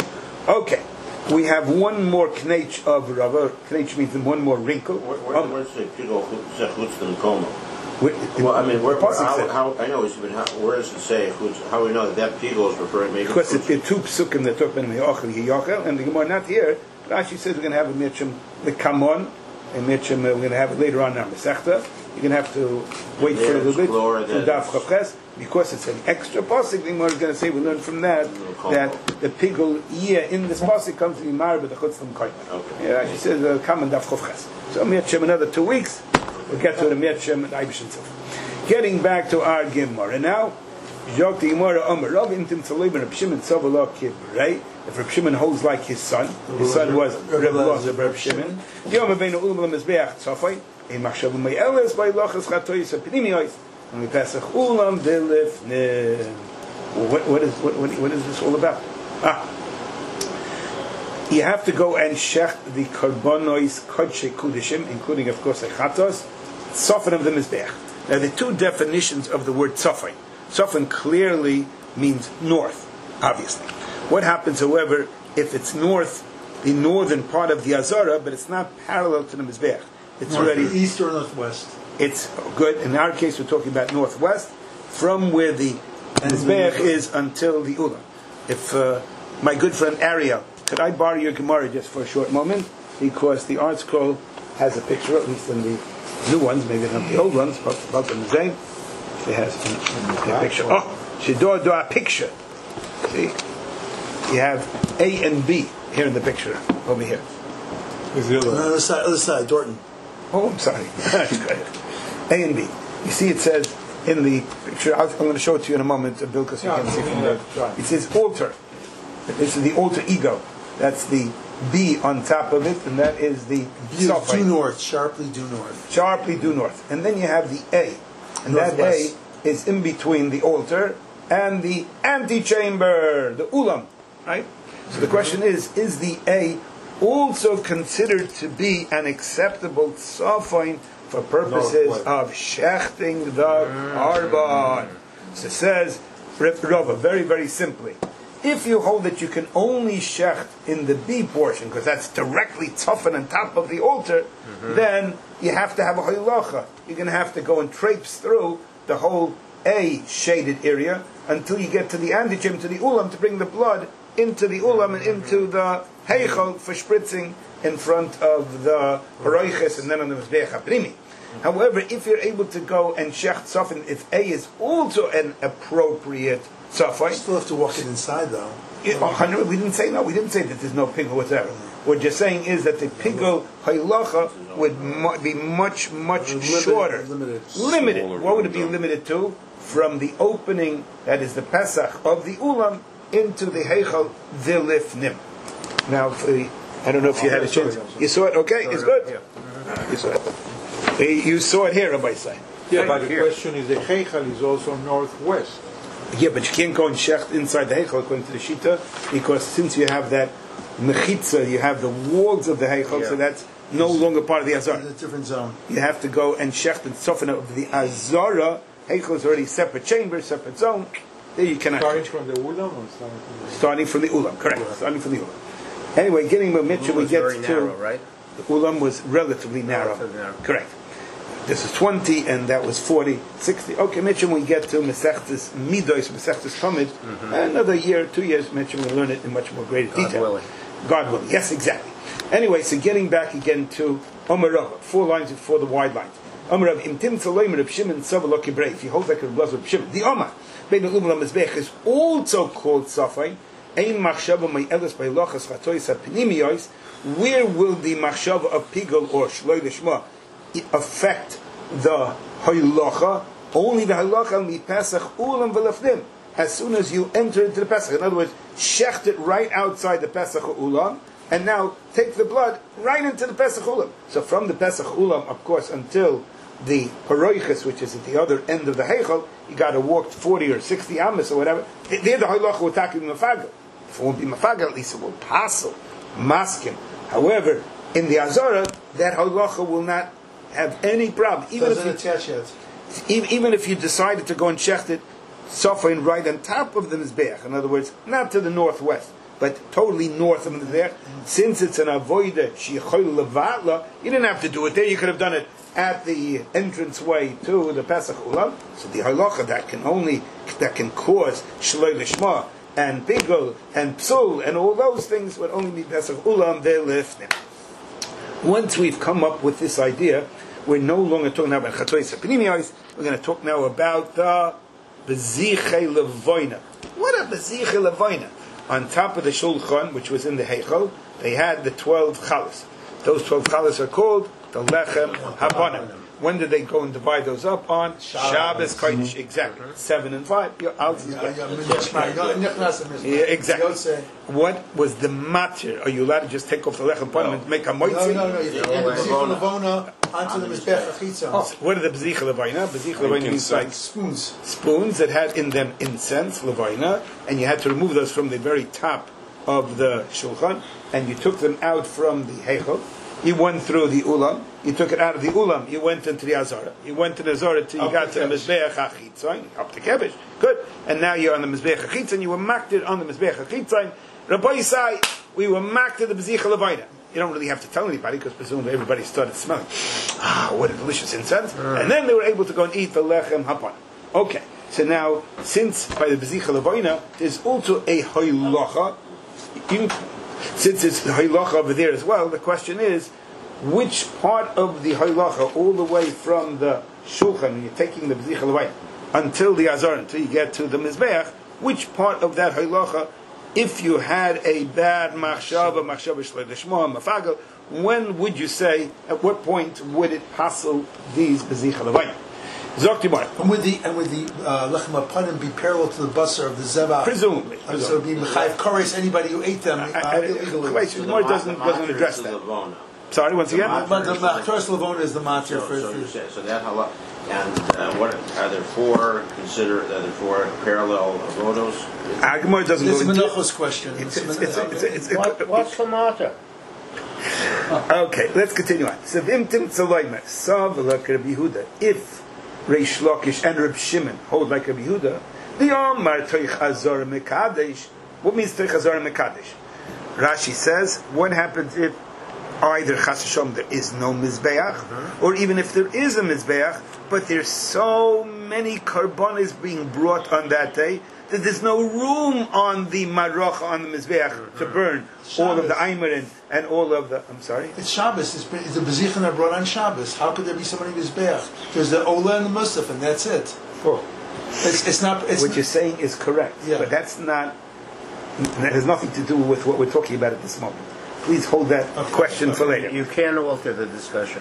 Okay. We have one more knech of Rava. Knech means one more wrinkle. Where's the Pigul Chutzlam Koimai? Well, I mean, how I know, but where does it say? How we know that Pigul is referring? Maybe because it's the two psukim that talk about Me'ochel Yiyachel, and the Gemara not here. Rashi says we're going to have a Mirchim the Kamon, and Mirchim we're going to have it later on in our Masechta. You're going to have to wait for a little bit to Daf Chavches because it's an extra pasuk. The Gemara is going to say we learn from that the Pigul Yiyah in this pasuk comes to be married with the Chutzlam Koimai. Okay. Yeah, Rashi says Kamon Daf Chavches. So Mirchim another 2 weeks. We'll get to the Mirchim and Aibish and so forth. Getting back to our Gemara now. Jok the Gemara Omer Rav Intim Tzalei Ben Reb Shimon Tzavah Kibrei. If Reb Shimon holds like his son was Reb Lozer Reb Shimon. Yom Abeinu Ulam Mizbeach Tzafay. Ein Machshav Me'eles by Lochas Chatoyis Apinimiyos. And we pass a Ulam Delifne. What is this all about? You have to go and shecht the karbonois kodshe kudishim, including, of course, the chatos, soften of the mizbeach. Now, the two definitions of the word tzafay. Sofan clearly means north, obviously. What happens, however, if it's north, the northern part of the Azara, but it's not parallel to the Mizbeach? It's already east or northwest. It's good. In our case, we're talking about northwest, from where the Mizbeach is until the Ulam. If my good friend Ariel, could I borrow your Gemara just for a short moment? Because the Art Scroll has a picture, at least in the new ones, maybe not the old ones, both in the same. It has a picture. Oh, Shidor do a picture. See? You have A and B here in the picture, over here. Other side, Dorton. Oh, I'm sorry. That's good. A and B. You see, it says in the picture, I'm going to show it to you in a moment, Bill, because you can see from there. It says alter. This is the alter ego. That's the B on top of it, and that is the due north, sharply due north. Sharply due north. And then you have the A. And that A is in between the altar and the antechamber, the ulam. Right? So the question is the A also considered to be an acceptable tzafon for purposes of shechting the arban? So it says, Rava, very, very simply, if you hold that you can only shecht in the B portion, because that's directly toughened on top of the altar, then you have to have a halacha. You're going to have to go and traipse through the whole A shaded area until you get to the antechamber, to the ulam, to bring the blood into the ulam and into the heichal for spritzing in front of the paroiches and then on the mizbeach haprimi. However, if you're able to go and shecht tzafin, if A is also an appropriate tzafin, you still have to walk it inside, though. We didn't say no. We didn't say that there's no pigul whatsoever. What you're saying is that the pigul halacha would be much shorter, limited. What would it be limited to? From the opening, that is the Pesach of the ulam, into the heichal vilifnim. Now, I don't know if you had a chance. You saw it. Okay, it's good. You saw it. You saw it here, Rabbi Say. Yeah, but the question is, the heichal is also northwest. Yeah, but you can't go and shecht inside the heichal according to the shita, because since you have that mechitza, you have the walls of the heichal, so that's no longer part of the azara. It's a different zone. You have to go and shecht and soften of the azara. Heichal is already separate chamber, separate zone. There you cannot. Starting from the ulam or starting from the ulam? Correct. Yeah. Starting from the ulam. Anyway, getting a Mitchell, we get to narrow, right? The ulam was relatively narrow. Correct. This is 20, and that was 40, 60. Okay, Mitchell, we get to Mesechtes Midos, Mesechtes Tamid. Another year, 2 years, Mitchell, we'll learn it in much more greater detail. God willing. Yes, exactly. Anyway, so getting back again to Omerov, 4 lines before the wide lines. Omerov, Imtim Tzaloim Reb Shimon Savalok Ibrei. If you hold like a Reb Shimon, the Omar, Bein Ulam Mizbech, is also called Safai. Ein Machshava Ma'elis Beilochas Chatois HaPnimiyos. Where will the Machshava of Pigul or Shloi Lishma affect the halacha? Only the halacha mi Pesach ulam v'lafnim. As soon as you enter into the Pesach, in other words, shecht it right outside the Pesach ulam, and now take the blood right into the Pesach ulam. So from the Pesach ulam, of course, until the paroiches, which is at the other end of the heichal, you got to walk 40 or 60 amas or whatever. There the halacha will take mafagel. If it won't be mafagel, at least it will passel, maskim. However, in the azara, that halacha will not have any problem. Even doesn't attach yet. Even if you decided to go and shecht it, sofin right on top of the mizbeach. In other words, not to the northwest, but totally north of the mizbeach. Since it's an avoida shechoil levatla, you didn't have to do it there. You could have done it at the entranceway to the Pesach ulam. So the halacha that can cause shloi lishma and pigul and psul and all those things would only be Pesach ulam ve'lifnim. Once we've come up with this idea, we're no longer talking now about Chatois HaPnimiyos. We're going to talk now about the Bezichei Levoina. What a Bezichei Levoina? On top of the Shulchan, which was in the Heichal, they had the 12 Chalas. Those 12 Chalas are called the Lechem Habanim. When did they go and divide those up? On Shabbos Kodesh. Exactly. 7 and 5. Yeah, exactly. What was the matter? Are you allowed to just take off the Lechem Habanim and make a moitzi? No. You have the Bezichei Levona onto the Mizbech Achitza. What are the Bezichei Levoina? Bezichei Levoina means like spoons that had in them incense, Levoina, and you had to remove those from the very top of the Shulchan, and you took them out from the Heichel, You went through the ulam. You took it out of the ulam. You went into the azara. You went to the azara till you got to the mizbeach hachitzon, up to kevish. Good. And now you're on the mizbeach hachitzon. You were makted on the mizbeach hachitzon. Rabbi Yisai, we were makted the bezicha levayna. You don't really have to tell anybody because presumably everybody started smelling. What a delicious incense! And then they were able to go and eat the lechem hapan. Okay. So now, since by the bezicha levayna, there's also a haylacha. Since it's the haylacha over there as well, the question is, which part of the haylacha, all the way from the shulchan, you're taking the bezicha levayna, until the azar, until you get to the mizbeach, which part of that haylacha, if you had a bad machshava shlei lishma, mafagel, when would you say, at what point would it hassle these bezicha levayna? And would the lechem hapanim be parallel to the basar of the zevach? Presumably. So it would be mechayev kares anybody who ate them illegally. The Gemara doesn't address that. Sorry, once again. But the Torah Levona is the matzah for. So that halach. And what are there four parallel avodos? Gemara doesn't go into. It's Menachos question. What's the matter? Okay, let's continue on. So v'imtim tzaloymer sav like Rabbi Yehuda. If Reish Lakish and Reb Shimon hold like Rabbi Yehuda, the Omar Toich Azor Mekadesh. What means Toich Azor Mekadesh? Rashi says, what happens if either Chas V'Shalom there is no mizbeach, or even if there is a mizbeach, but there's so many karbonis being brought on that day that there's no room on the marocha, on the mizbeach, to burn all of the aimer and all of the. I'm sorry. It's Shabbos. It's the bezichon are brought on Shabbos. How could there be so many mizbeach? There's the ola and the musaf, and that's it. Oh. It's not. What you're saying is correct, but that's not. That has nothing to do with what we're talking about at this moment. Please hold that question for later. You can alter the discussion.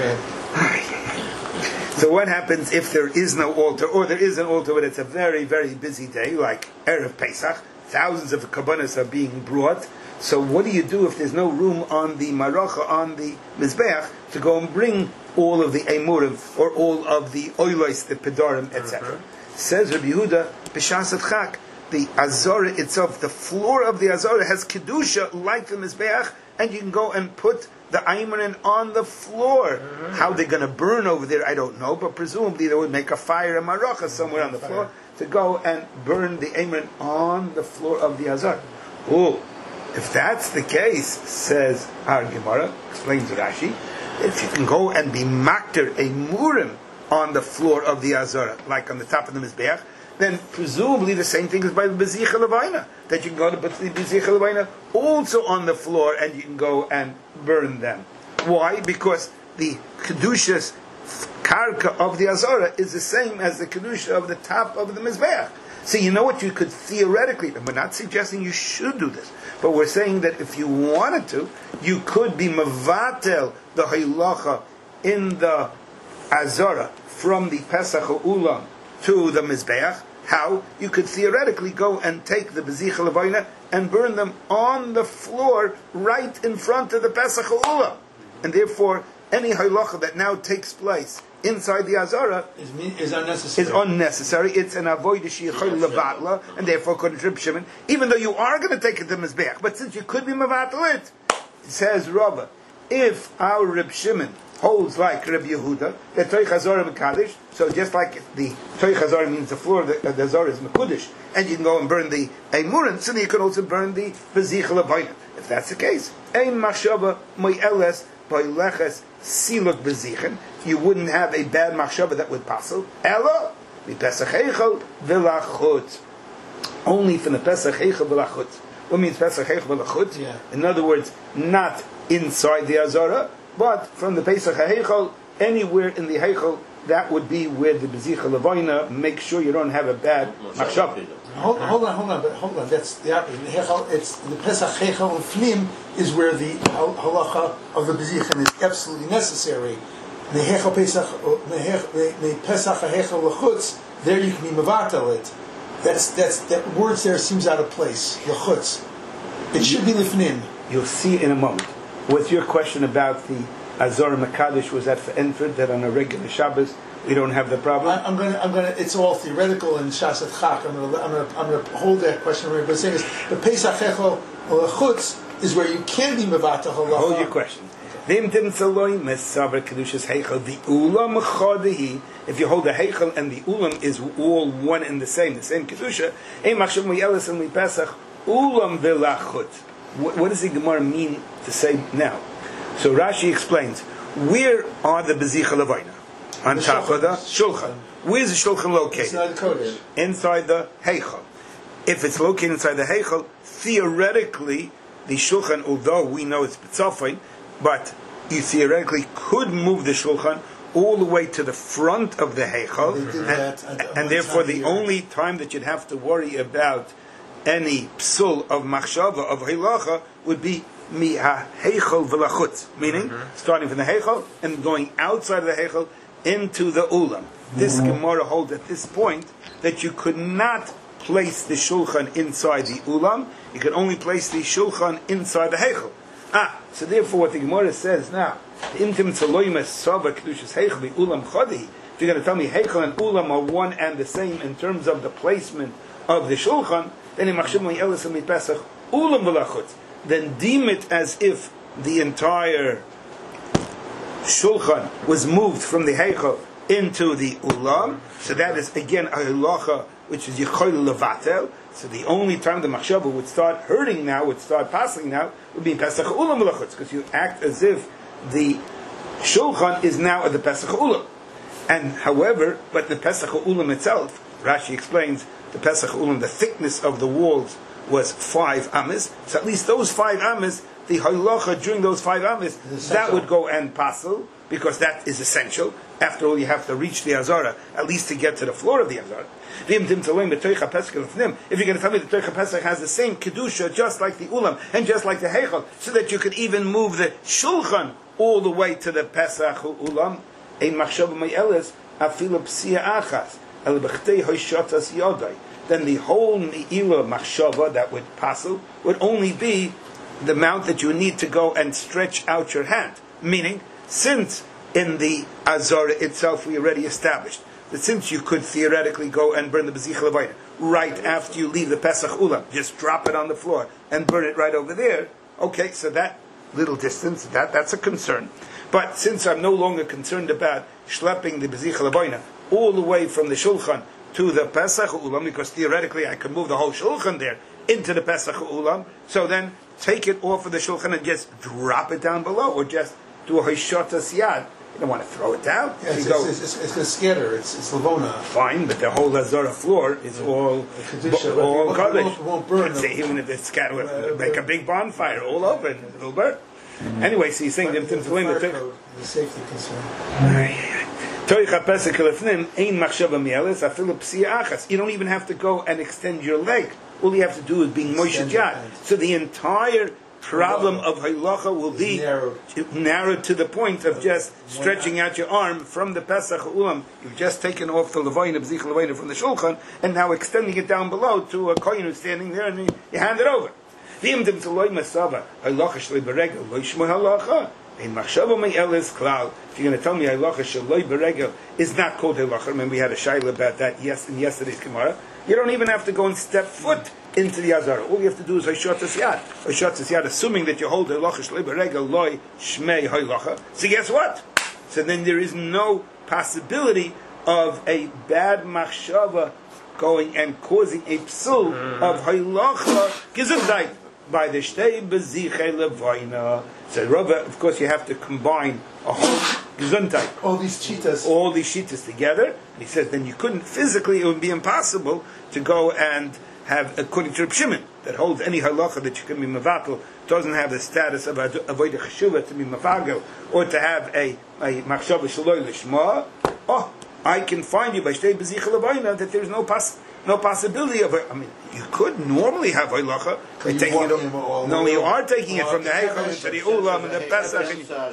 So what happens if there is no altar, or there is an altar but it's a very, very busy day, like Erev Pesach, thousands of karbanos are being brought, so what do you do if there's no room on the maracha, on the mizbeach, to go and bring all of the emurim, or all of the oilos, the pedarim, etc.? Says Rabbi Yehuda, B'shas Chak, the azara itself, the floor of the azara has kedusha like the mizbeach, and you can go and put the aymanin on the floor. How they're going to burn over there, I don't know, but presumably they would make a fire, a maracha somewhere on the floor to go and burn the aymanin on the floor of the azar. Oh, if that's the case, says our Gemara, explains Rashi, if you can go and be makter a murim on the floor of the azara, like on the top of the mizbeach, then presumably the same thing is by the bezicha levayna, that you can go to put the bezicha levayna also on the floor and you can go and burn them. Why? Because the kedushas karka of the azara is the same as the kedusha of the top of the mizbeach. So you know what, you could theoretically, and we're not suggesting you should do this, but we're saying that if you wanted to, you could be mevatel the haylacha in the azara from the Pesach ulam to the mizbeach. How? You could theoretically go and take the bezicha levayna and burn them on the floor right in front of the Pesach ulam, and therefore any halacha that now takes place inside the azara is unnecessary. Is unnecessary. It's an avoid sheichol levatla, and therefore couldn't Reb Shimon, even though you are going to take it to mizbeach. But since you could be mevatel it, says Rava, if our Reb Shimon holds like Reb Yehuda, that Toich Hazorah Mekadesh, so just like the Toich Hazorah means the floor of the Hazorah is Mekudesh, and you can go and burn the Eimurim, so you can also burn the Bezicha Levayna. If that's the case, Ein Machshava Moyeles Boileches Siluk Bezichen, you wouldn't have a bad Machshava that would passel. Ella, the Pesach Heichel V'lachut. Only from the Pesach Heichel V'lachut. What means Pesach Heichel V'lachut? In other words, not inside the Hazorah, but from the Pesach HaHeichel, anywhere in the Heichel, that would be where the Bezicha Levayna, make sure you don't have a bad machshava. Hold on. That's the opposite. The Heichel, it's the Pesach HaHeichel and Fnim is where the halacha of the Bezicha is absolutely necessary. The Heichel Pesach, the Pesach HaHeichel L'chutz, there you can be mevatel it. That words there seems out of place. L'chutz. It should be Lifnim. You'll see in a moment. What's your question about the Azor Mekadesh? Was that for Enfred, that on a regular Shabbos we don't have the problem? I'm gonna. It's all theoretical in Shasat Chak. I'm gonna hold that question. But the thing is, the Pesach Echel or Chutz is where you can be mevatel halacha. Hold your question. If you hold the heichal and the ulam is all one and the same kedusha, what does the Gemara mean to say now? So Rashi explains, where are the bezicha levayna? On top of the shulchan. Where's the shulchan located? Inside the heichal. If it's located inside the heichal, theoretically, the shulchan, although we know it's betzafin, but you theoretically could move the shulchan all the way to the front of the heichal, and therefore the only time that you'd have to worry about any psul of machshava, of hilacha, would be mi ha-heichal v'lachutz, meaning starting from the heichal and going outside of the heichal into the ulam. This Gemara holds at this point that you could not place the shulchan inside the ulam, you could only place the shulchan inside the heichal. So therefore what the Gemara says now, if you're going to tell me heichal and ulam are one and the same in terms of the placement of the shulchan, then deem it as if the entire shulchan was moved from the heichal into the ulam. So that is again a halacha which is yichol levatel. So the only time the machshava would start hurting now, would start passing now, would be in Pesach ulam v'lachutz, because you act as if the shulchan is now at the Pesach ulam. And however, but the Pesach ulam itself, Rashi explains, the Pesach ulam, the thickness of the walls was 5 amas. So at least those 5 amas, the halacha during those 5 amas, that would go and passel, because that is essential. After all, you have to reach the Azara, at least to get to the floor of the Azara. If you're going to tell me the Toicha Pesach has the same Kedusha, just like the Ulam, and just like the Heichal, so that you could even move the Shulchan all the way to the Pesach Ulam, Ein Machshava Me'eles, Afilu Psia Achas, El B'chtei Hoishotas Yodai, then the whole Me'ila Machshava that would passel would only be the amount that you need to go and stretch out your hand. Meaning, since in the Azara itself we already established that since you could theoretically go and burn the Bezicha Levayna right after you leave the Pesach Ulam, just drop it on the floor and burn it right over there, okay, so that little distance, that's a concern. But since I'm no longer concerned about schlepping the Bezicha Levayna all the way from the Shulchan to the Pesach Ulam, because theoretically I could move the whole Shulchan there into the Pesach Ulam, so then take it off of the Shulchan and just drop it down below, or just do a Hoishotas Yad. You don't want to throw it down. Yeah, it's going to scatter. It's Lavona. Fine, but the whole Azara floor is all garbage. It won't burn. Even if it's scattered, make a big bonfire all over it. It'll burn. Anyway, so he's saying them to blame the safety concern. You don't even have to go and extend your leg. All you have to do is being Moshe Yad. So the entire problem of halacha will be narrowed to the point of just stretching out your arm from the Pesach Ulam. You've just taken off the Levayna, B'zich Levayna from the Shulchan, and now extending it down below to a kohen who's standing there, and you hand it over. If you're going to tell me halacha shaloi beregel is not called halacha, remember we had a shaila about that in yesterday's Gemara, you don't even have to go and step foot into the Azara. All you have to do is Hoishotas Yad. Hoishotas Yad, assuming that you hold halacha shaloi beregel loy shmei halacha. So guess what? So then there is no possibility of a bad machshava going and causing a psul of halacha gesundheit by the shtei beziche levayna. So Rava, of course, you have to combine a whole gesundheit. All these shitas together. And he says then you couldn't physically, it would be impossible to go and have, according to Reb Shimon, that holds any halacha that you can be mevatel, doesn't have the status of avodah cheshuva to be mafagel, or to have a machshava shaloi lishma. Oh, I can find you by shtei bezicha levayna that there's no possibility of it. I mean, you could normally have halacha by taking it. No, you are taking it from the heichal into the ulam and the pesach.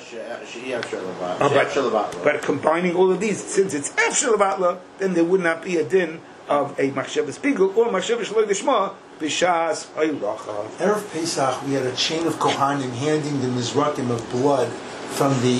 But combining all of these, since it's efshel levatla, then there would not be a din of a machshava spiegel or machshava shaloi lishma b'shas halacha. Erev Pesach, we had a chain of kohanim handing the mizrakim of blood from the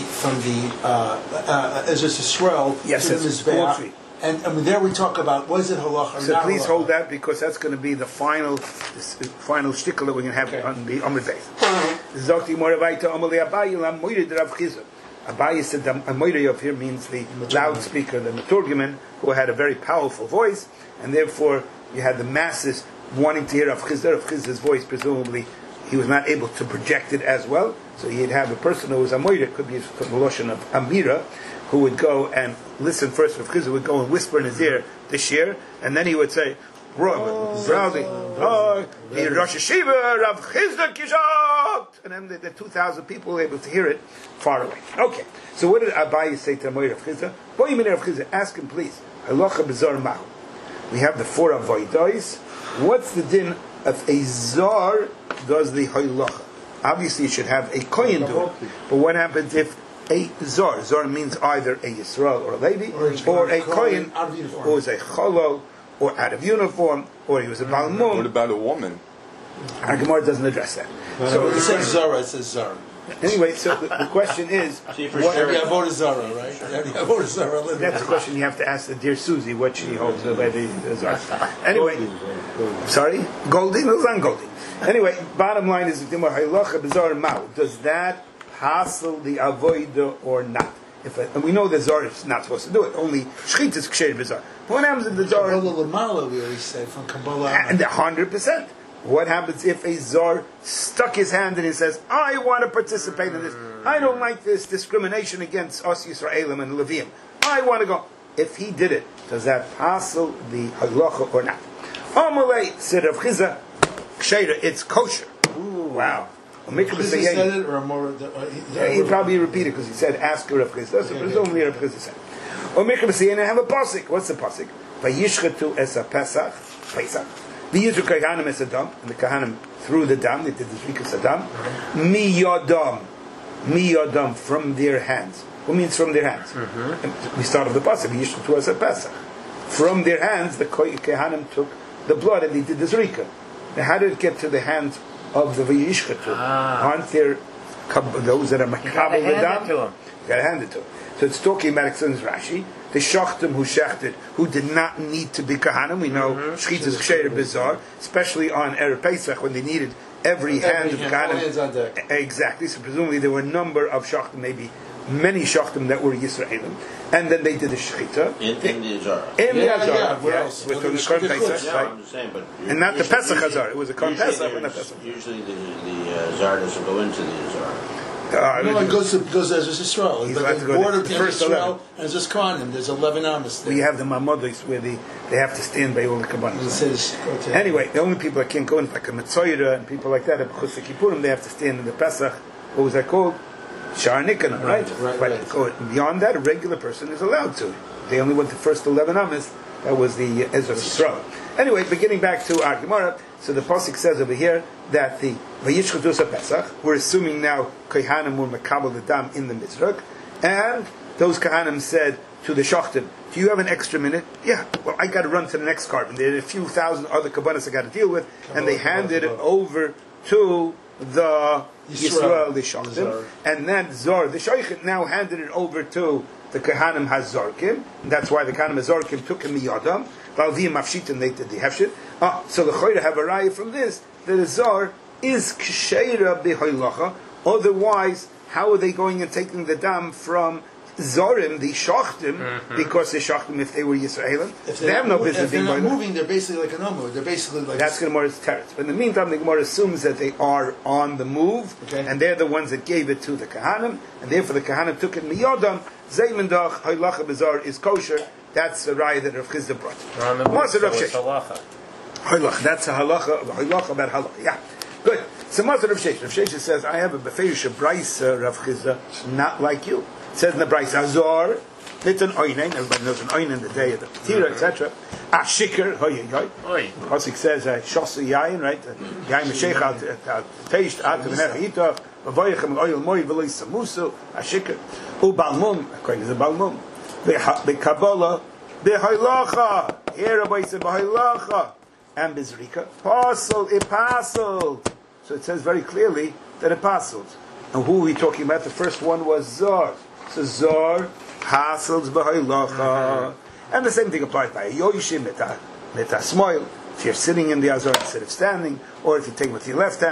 as a swell to the mizbeach. And there we talk about, was it halacha or so not please halacha? hold that, because that's going to be the final shtickle that we're going to have on the Amud Beis. Zokti Moravaita Amali Abayi Lam Moirid Rav Chizah. Abayi said the Moirid of here means the loudspeaker, the Maturgiman, who had a very powerful voice, and therefore you had the masses wanting to hear Rav Chizah. Rav Chizah's voice, presumably, he was not able to project it as well, so he'd have a person who was a Moirid, could be from the Lashon of Amira, who would go and listen first. Rav Chizah would go and whisper in his ear the shir, and then he would say, proudly, the Rosh Hashiva, Rav Chizda Kishat, and then the 2,000 people were able to hear it far away. Okay, so what did Abayi say to Rav Chizda? Boy, Rav Chizda, ask him please. Halacha b'zar mahu. We have the 4 avodos. What's the din of a zar does the halacha? Obviously, you should have a kohen do it. But what happens if a zar? Zar means either a Yisrael or a Levi, or a kohen who is a cholol, or out of uniform, or he was a balmum. What about a woman? Our Gemara doesn't address that. So it says Zara, it says Zara. Anyway, so the question is, Every avodah Zara, right? Every avodah Zara. that's the question you have to ask the dear Susie, what she holds by the zar. Anyway, sorry? Golding? It was on Golding. Anyway, bottom line is, does that hassle the avodah or not? And we know the zar is not supposed to do it. Only shchit is ksher b'zar. What happens if the zar? Kabbalah Lamala, we always said from Kabbalah. And 100%. What happens if a zar stuck his hand and he says, "I want to participate in this. I don't like this discrimination against us Yisraelim and Levium. I want to go." If he did it, does that hassle the halacha or not? Amalei said Rav Chizah, ksheira, it's kosher. Wow. He said it or more? He probably repeated because he said, "Ask Rav Chizah." So presumably Rav Chizah said. Or Mikra B'Siyana have a pasuk. What's the pasuk? Vayishchatu es Pesach. The Yisrael Kahanim es Adam, and the Kahanim threw the dam. They did the Zrikas Adam. Mi Yodam, from their hands. What means from their hands? We start with the pasuk. Vayishchatu es Pesach. From their hands, the Kahanim took the blood and they did the Zrika. Now, how did it get to the hands of the Vayishchatu? Aren't there those that are makabel the dam? You got to hand it to them. So it's talking about, explains Rashi, the shachtim who shechted, who did not need to be kahanim. We know shchit is ksheir bizarre, especially on Erev Pesach when they needed every hand of kahanim. Exactly. So presumably there were a number of shachtim, maybe many shachtim that were Yisraelim, and then they did the shechita in the Azar. In the Azar, yes. with the Korban Pesach, Yeah, right? I'm just saying, but And not the Pesach Azar. It was a Korban Pesach, but not Pesach. Usually the Azar doesn't go into the Azar. No, it goes as Israel. He's But allowed to the go to border the between first Israel 11. and Zizkonim, there's 11 amas there. We have the Mamodos where they have to stand by all the It Kabbalah. says, Anyway, the only people that can't go in, like a Metzoyra and people like that, at Chus Kippurim, they have to stand in the Pesach. What was that called? Shar Nikanah, right? Right. Go beyond that, a regular person is allowed to. They only went the first 11 Amas. That was the Ezra Yisrael. Anyway, beginning back to our Gemara, so the pasuk says over here that the Vayishchatu Pesach, we're assuming now Kohanim were Makabel the Dam in the Mizrach, and those Kohanim said to the Shachtim, "Do you have an extra minute?" "Yeah." "Well, I got to run to the next carbon. There are a few thousand other Kabbalas I got to deal with," and they handed it over to the Yisrael, the Shachtim, and then Zor, the Shaykhit, now handed it over to the Kohanim Hazarkim. That's why the Kohanim Hazarkim took him miyadam. Valviyim Mafshitim, they did the Hefshit. So the Choyra have a raya from this that a Zor is ksheira b'hoylacha. Otherwise, how are they going and taking the dam from Zorim, the Shachtim, because the Shachtim, if they were Yisraelim, they have no business being If they're not moving, they're basically like an Omer. They're basically like... That's Gemara's teretz. But in the meantime, the Gemara assumes that they are on the move, and they're the ones that gave it to the Kahanim, and therefore the Kahanim took it miyodam. Zeymendach, Haylacha Bazar is kosher. That's the raya that Rav Chizda brought. So it's halacha. Haylach, that's a halacha about halacha. Yeah. Good. So Mazar Rav Shesha. Rav Shesha says, I have a beferish brisa, Rav Chizda, not like you. It says in the brisa, Azor, it's an oinen, everybody knows an oinen the day of the Petira, etc. Ashikr, hoy. Pasuk says, Shosu yayin, right? Yayin Meshech al Teish, at V'nech Yitach, V'voyechem oil moi v'loi samusu, Ashikr. U'balmum, according to the Balmum. B'Kabbalah, b'Haylacha. Here Rabbi said b'Haylacha. And b'Zrika. Parcel, it parceled. So it says very clearly that it parceled. And who are we talking about? The first one was Zor. So Zor parcels b'Haylacha. And the same thing applies by Yoshim, Meta Smoil. If you're sitting in the Azor instead of standing, or if you take it with your left hand,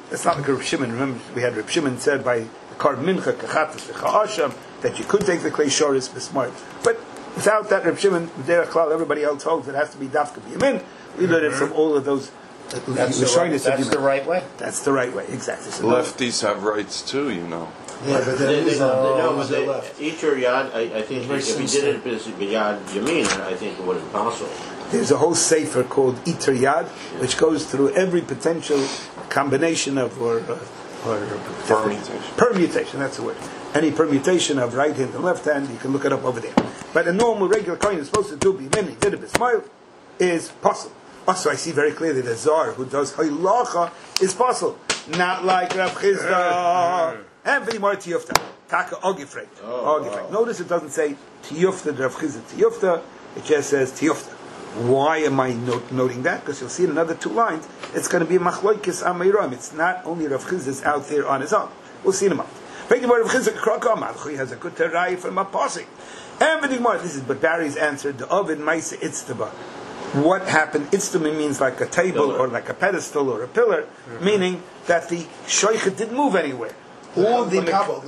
It's not like Reb Shimon. Remember, we had Reb Shimon said by the Karb Mincha, Kachatas, V'cha'asham, that you could take the Klei Shoris B'smart. But without that, Reb Shimon, Derech Klal, everybody else holds it has to be Dafka B'yamin. We learned it from all of those. That's the right way. That's the right way, exactly. So lefties have rights too, you know. Yeah, but then each your yad, I think if he did it with yad yamin, I think it would have been possible. there's a whole sefer called Iter Yad, which goes through every potential combination of or permutation. That's the word. Any permutation of right hand and left hand, you can look it up over there. But a normal, regular coin is supposed to do b'yamin, did it b'smile, is possible. Also, I see very clearly that Zar, who does Haylacha, is possible. Not like Rav Chizda. And very more Tiyufta. Taka Ogifrek. Notice it doesn't say Tiyufta, Rav Chizda Tiyufta. It just says Tiyufta. Why am I noting that? Because you'll see in another two lines, it's going to be Machloikis Ameiram. It's not only Rav Chizda's out there on his own. We'll see in a moment. He has a good terai from a posik. And this is but Barry's answer, the Ovid Maisa Itztaba. What happened? Itztaba means like a table or like a pedestal or a pillar, meaning that the shoichet didn't move anywhere. All the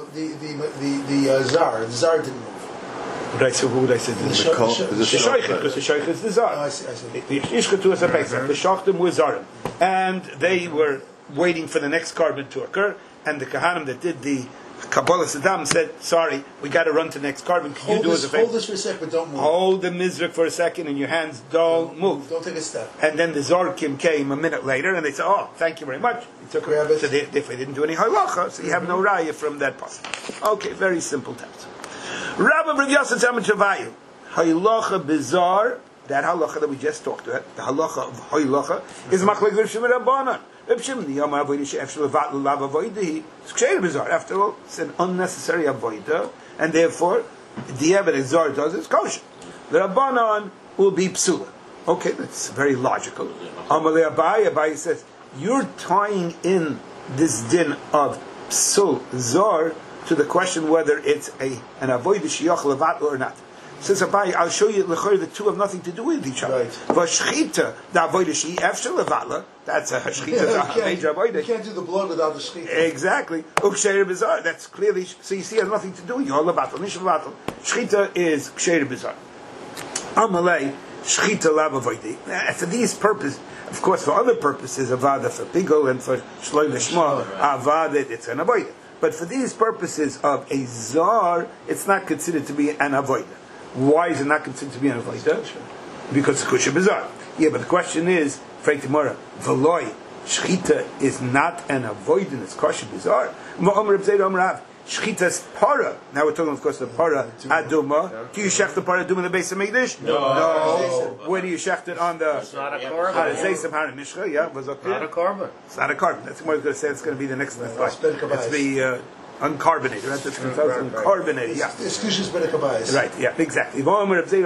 Zar didn't move. What I say? Who would I say? The shoichet, because the shoichet is the Zar. I see. The Ishketu is a Pesach. The Shachtim were Zarim, and they were waiting for the next carbon to occur. And the Kahanim that did the Kabbalah Saddam said, sorry, we got to run to the next carbon. Can you do us a favor? Hold this for a second, but don't move. Hold the Mizrach for a second and your hands don't move. Don't take a step. And then the Zorkim came a minute later and they said, oh, thank you very much. He took Grab it. So they didn't do any halacha, so you have no raya from that passage. Okay, very simple text. Rabbi Rav Yosef Tzemach Chavayu, halacha bizarre, that halacha that we just talked about, the halacha of halacha, is machlek Rav Shimon Rabbanan. After all, it's an unnecessary avoida, and therefore, the evidence Zar does is kosher. The Rabbanon will be psula. Okay, that's very logical. Amalei Abaye says, you're tying in this din of psul Zar to the question whether it's an avoida shiyach levat or not. Says Abaye, I'll show you the two have nothing to do with each other. Vashchita, the avoida she efshel levatla. That's a shchita, a major avoida. You can't do the blood without the shchita. Exactly. Uksheir bizarre. That's clearly. So you see, it has nothing to do with your levatla. Nish levatla. Shchita is ksheir bizarre. Amalei shchita lav avoidi. For these purposes, of course, for other purposes, avada for pigol and for shloi lishma, avada it's an avoida. But for these purposes of a zar, it's not considered to be an avoida. Why is it not considered to be an avodah? Because it's kusha bizarre. Yeah, but the question is, Frank Timora, Veloy, shchita is not an avodah, it's kusha bizarre. Shchita's para. Now we're talking, of course, the para aduma. Do you shech the para aduma in the base of Mikdash? No. Where do you shech it on the? It's not a carbon. Yeah, was up there. Not a carbon. It's not a carbon. That's what I was going to say. It's going to be the next slide. It's the uncarbonated. That's uncarbonated. Yeah. Excuse me, right. Yeah. Exactly. Oh,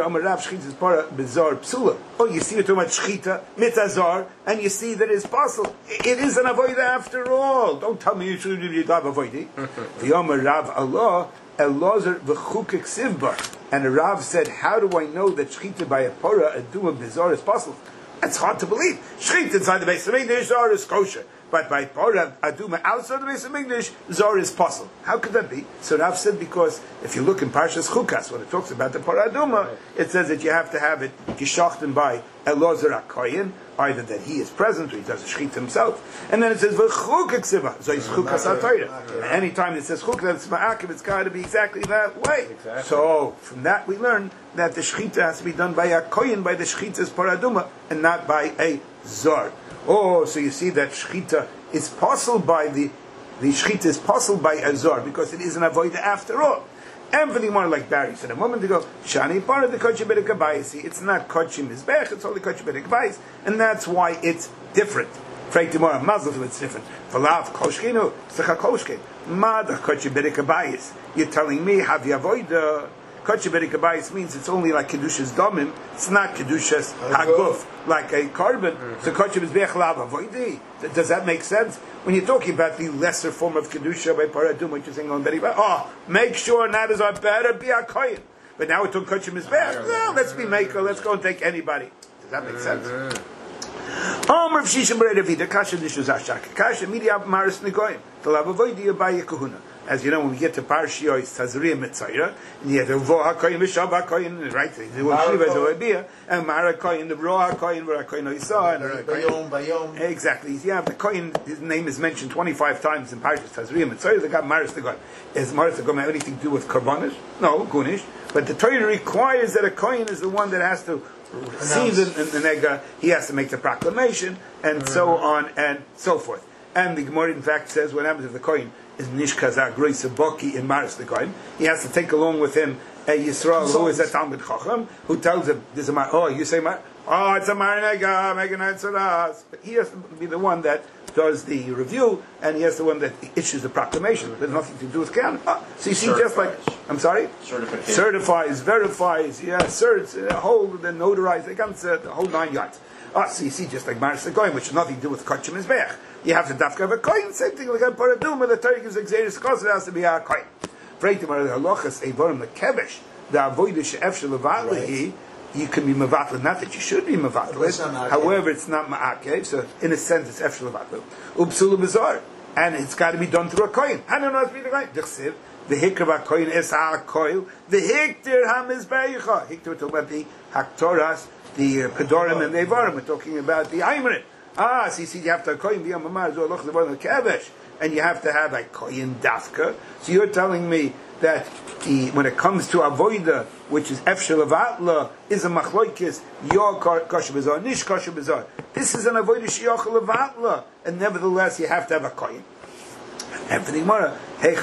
you see, we're talking about shchita mitazar, and you see that it's possible. It is an avoida after all. Don't tell me you should do the avoida. The Omer Rav Allah Elazar v'chukik sivbar, and the Rav said, how do I know that shchita by a para aduma bizarre is possible? That's hard to believe. Shchita inside the base of English zar is kosher. But by Parah Aduma outside the base of English, Zor is possible. How could that be? So Rav said, because if you look in Parshas Chukas, when it talks about the Parah Aduma, it says that you have to have it Gishachten by Elazar HaKoyin, either that he is present or he does a shchit himself. And then it says V'chukik Siva, so it's Chukas HaTorah. Any time it says Chukas, it's Ma'akiv, it's got to be exactly that way. Exactly. So from that we learn that the shchita has to be done by a Koyin, by the shchita's Parah Aduma, and not by a Zor. Oh, so you see that shchita is possible by the shchita is possible by azar because it is an avoida after all. And for the more like Barry said a moment ago, shani part of the kodesh berekabayis. It's not kodesh mizbech; it's only kodesh berekabayis, and that's why it's different. Frank tomorrow, mazel it's different. Valav koshkinu, secha koshkin, mad kodesh berekabayis. You're telling me have you avoida? Kodesh berekabayis means it's only like kedushas domim. It's not kedushas haguf like a carbon. So kodesh is be'echlav avoidi. Does that make sense? When you're talking about the lesser form of kedusha by paradum, what you're saying on very bad. Oh, make sure not as I better be a kohen. But now we're talking kodesh mizbech. No, let's be maker. Let's go and take anybody. Does that make sense? Amr of Shishim B'rei Ravida, Kasha Nishuz Ashaka, Kasha Midiab Maris Negoyim, Talabavoidi Abaya Kahuna. As you know, when we get to Parshiyah, it's Tazriya Mitzayra, and you have the Vo HaKoyin, Mishav HaKoyin, right? The Shiva Zoabiyah, and Mara HaKoyin, the Ro HaKoyin, Ro HaKoyin Oisah, and Bayom. Exactly. Yeah, the Koyin, his name is mentioned 25 times in Parshiyah Tazriya Mitzayra, they got Maris Negoyim. Is Maris Negoyim have anything to do with Karbanis? No, Gunish. But the Torah requires that a Koyin is the one that has to see the nega, he has to make the proclamation, and so on and so forth. And the Gemara, in fact, says what happens if the Kohen is Nishkazak Groisa Boki in Maris the Kohen, he has to take along with him a Yisrael who is a Talmud Chacham, who tells him, "This is my you say my it's a Marinega, Meganite Saras." But he has to be the one that does the review, and he has the one that issues the proclamation. There's nothing to do with canon. So you see, just like I'm sorry, certifies, verifies, certs, hold, then notarize, they can't the whole 9 yards. So you see, just like Maris Goyim, which has nothing to do with Kachim Mizbech. You have to dafka of a coin, same thing like a paraduma, the Torah gives exeris cause it has to be a coin. Freitim are the halachas, evorim the kebesh, the avoidish efshel avalihi, you can be mevatl, not that you should be mevatl, however, it's not ma'akev, so in a sense it's efshel avalihi. Upsulu bizarre, and it's got to be done through a coin. I don't know how to be the coin. Dechsiv, the hikr of a coin is ha-koil, the hiktir ha-mizbeyicha, hiktir we're talking about the haktoras, the pedorim and the evarim, we're talking about the aimrit. So you see, you have to koyin b'yom mamar zoaloch levar lekevesh, and you have to have a koyin dafka. So you're telling me that when it comes to avoida, which is efshel avatla, is a machloikis your kosher bezar, nish kosher bezar. This is an avoida shiyochel avatla, and nevertheless you have to have a koyin. And for the Gemara,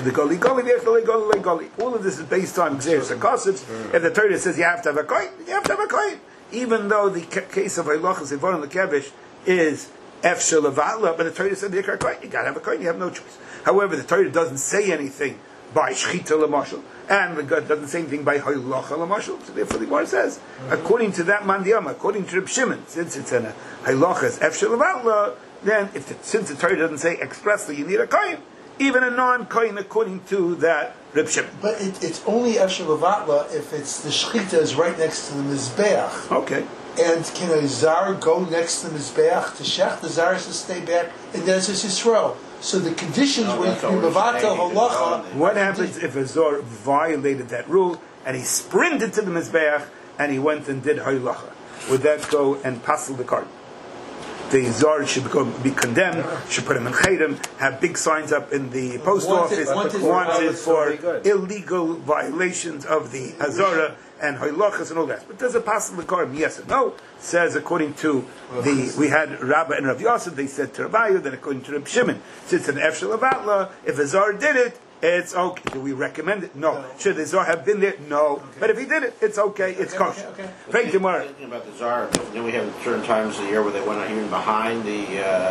all of this is based on Xeris and Gossips. If the Torah says you have to have a koyin, you have to have a koyin. Even though the case of Eilachas Evorim Lekevish is Efshel Avatla, but the Torah said you gotta have a kohen, you have no choice. However, the Torah doesn't say anything by Shchita Lamashal, and the God doesn't say anything by Haylacha Lamashal. So therefore the Gemara says, according to that Mandiyama, according to Reb Shimon, since it's in a Haylacha is Efshel Avatla, then since the Torah doesn't say expressly you need a kohen, even a non-kohen according to that Reb Shimon. But it's only Efshel Avatla if it's the Shchita is right next to the Mizbeach. Okay. And can a Zar go next to the Mizbeach to Shech? The Zar has to stay back, and then it's Yisrael. So the conditions where you can be Mavatal Halacha. What happens if a Zar violated that rule and he sprinted to the Mizbeach and he went and did Halacha? Would that go and passel the card? The Zar should be condemned, should put him in Chayrim, have big signs up in the post office, wanted for illegal violations of the Azara and Haylachas and all that. But does it pass the Karim? Yes or no? Says according to we had Rabbah and Rav Yosef, they said to Rav then according to Reb Shimon, since an Efshel Avatla, if a Zar did it, it's okay. Do we recommend it? No. Should the Zar have been there? No. Okay. But if he did it, it's okay. It's kosher. Thinking about the Zar, then we have certain times of the year where they went out even behind the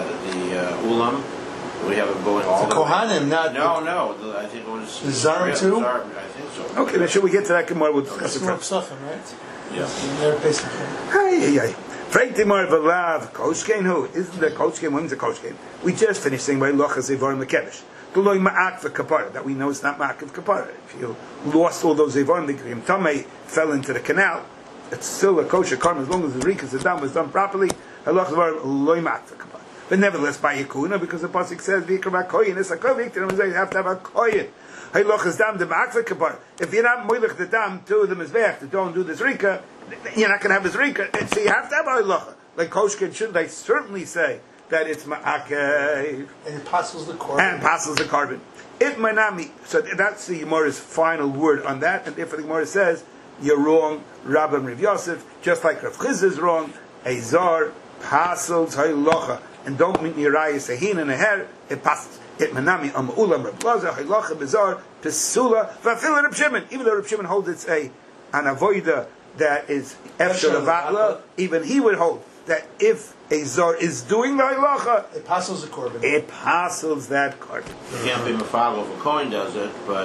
Ulam. We have them going all the Kohanim, not no. I think it was the Zar too. I think so. Okay, then should we get to that Gemara? We'll discuss it first. Right? Yeah. They're basically. Hey. Freitimar v'lav koshkein who isn't the koshkein? When's the koshkein? We just finished saying by lochas evarim lekevish. D'loy ma'ak v'kapara. That we know it's not ma'ak of kapara. If you lost all those evarim, the Kriyim Tamei fell into the canal. It's still a kosher karma as long as the rikas the dam was done properly. Halachas evarim loy ma'ak v'kapara. But nevertheless, by Yekuna, because the pasuk says v'ikra ba'koyin, it's a kohen. You have to have a koyin. Halachas dam the ma'ak v'kapara. If you're not moilech the dam to the mizbech to don't do this rika, you're not going to have his rika. So you have to have a halacha. Like koshkin should they certainly say that it's ma'akev. And it passes the carbon. And passes the carbon. It manami. So that's the Gemara's final word on that. And therefore the Gemara says, you're wrong, Rabbi Rav Yosef, just like Rav Chiz is wrong, a zar passes halacha. And don't mean Yirayah Sehin and a hair, it passes. It manami am ulam Rav Laza, halacha bizar, pesula, vafil Rav Shimon. Even though Rav Shimon holds it's an avoida that is Efshel Avatla, even he would hold that if a Zar is doing the halacha, it passes the korban. It passes that korban. It can't be mafal if a coin does it, but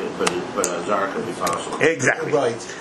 a Zar can be possible. Exactly. Right.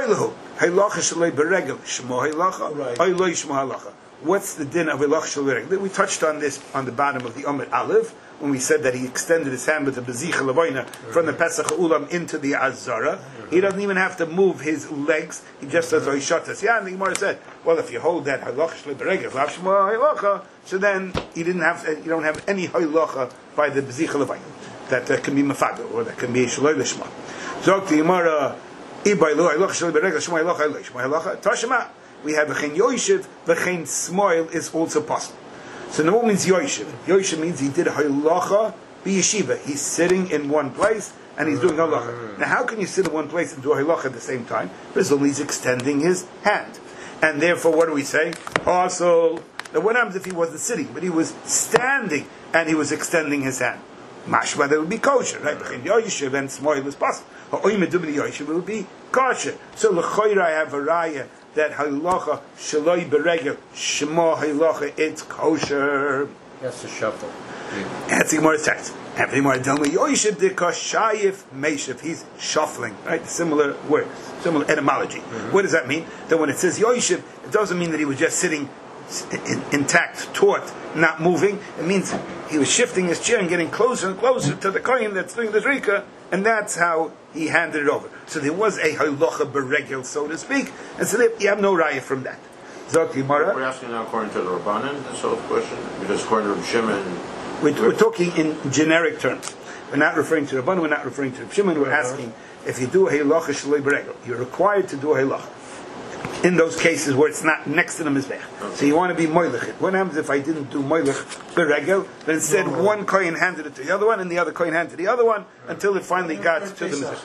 What's the din of halacha shel? We touched on this on the bottom of the Amud Aleph when we said that he extended his hand with the bezicha lavoina from the Pesach Ulam into the Azara. He doesn't even have to move his legs. He just says, "Oishatas." Yeah, and the Gemara said, well, if you hold that halacha shlei beregel lav shema halacha, so then you don't have any halacha by the bezicha levayim that can be mafagel or that can be shlei lishma. Zok the Gemara ibay lo halacha shlei beregel shema halacha tashema. We have v'chein yoshev, v'chein smoil is also possible. So no one means yoshev. Yoshev means he did halacha b'yeshiva. He's sitting in one place and he's doing halacha. Now, how can you sit in one place and do halacha at the same time? Presumably he's extending his hand. And therefore, what do we say? Also, now what happens if he wasn't sitting, but he was standing and he was extending his hand? Mashma, that would be kosher, right? Yoshev and smoil is possible. Yoshev would be kosher. So, l'choira, I have a raya that halacha shaloi beregel shema halacha, it's kosher. That's a shuffle. That's the Gemara's text. After the Gemara tells me Yoshev de Kashayif Meishev, he's shuffling, right? Similar words, similar etymology. What does that mean? That when it says Yoshev, it doesn't mean that he was just sitting intact, taut, not moving. It means he was shifting his chair and getting closer and closer to the kohen that's doing the zrika, and that's how he handed it over. So there was a halacha beregel, so to speak, and so you have no raya from that. Zok Gemara. We're asking now according to the Rabbanan, this whole question, because according to Reb Shimon, we're talking in generic terms. We're not referring to Rabbanan, we're not referring to Reb Shimon. We're asking if you do a halacha shaloi beregel, you're required to do a halacha in those cases where it's not next to the mizbech. So you want to be moilech. What happens if I didn't do moilech beregel, but instead one kohen handed it to the other one and the other kohen handed to the other one until it finally got to the mizbech?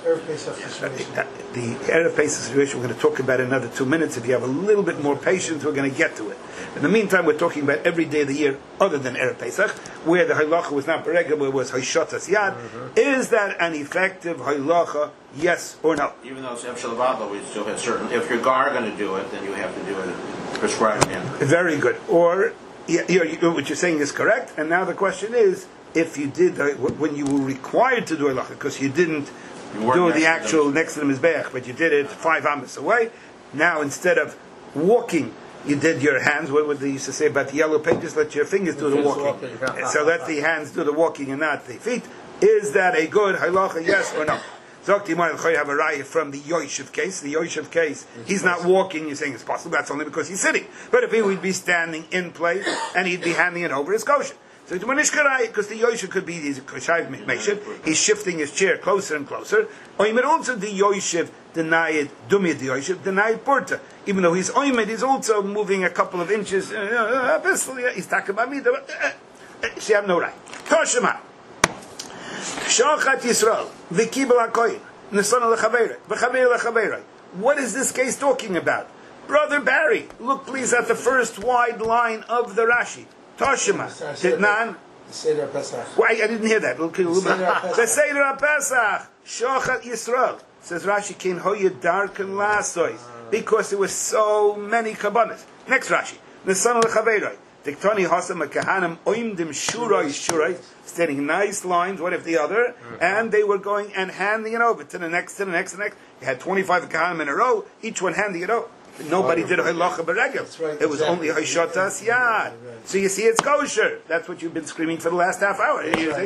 The Erev Pesach situation we're going to talk about in another 2 minutes. If you have a little bit more patience, we're going to get to it. In the meantime, we're talking about every day of the year other than Erev Pesach, where the halacha was not beregel, where it was hayshatas yad. Is that an effective halacha? Yes or no? even though it's Emshel Avada, we still have certain, if you're going to do it, then you have to do it prescribed manner. Very good. Or, what you're saying is correct, and now the question is, if you did, when you were required to do halacha, because you didn't do the actual next to the mizbeach, but you did it 5 amos away, now instead of walking, you did your hands. What they used to say about the yellow pages? Let your fingers do the walking. So let the hands do the walking and not the feet. Is that a good halacha? Yes or no? Zokti Mar have a raya from the Yoshev case. The Yoshev case, he's not walking. You're saying it's possible. That's only because he's sitting. But if he would be standing in place and he'd be handing it over, it's kosher. So it's manishkarai because the Yoshev could be he's he's shifting his chair closer and closer. Oymed also the Yoshev denied dumid the Yoshev denied porta. Even though he's oymed, he's also moving a couple of inches. He's talking about me. She have no right. Toshima. Shachat Yisrael, v'kibel hakoyin, nesana lechaveirei, v'chaveir lechaveirei. What is this case talking about? Brother Barry, look please at the first wide line of the Rashi. Toshima, Titnan. Seder Pesach. Why I didn't hear that. The Seder Pesach, Shachat Yisrael. Says Rashi, Kin hoye darken lasois, because there were so many kabbanas. Next Rashi, nesana lechaveirei. Tiktoni Hasam Kahanim Oimdim Shurai, standing nice lines, one after the other, and they were going and handing it over to the next, to the next, to the next. You had 25 Kahanim in a row, each one handing it over. Nobody did a halacha beregel. It was only hayshatas yad. So you see, it's kosher. That's what you've been screaming for the last half hour.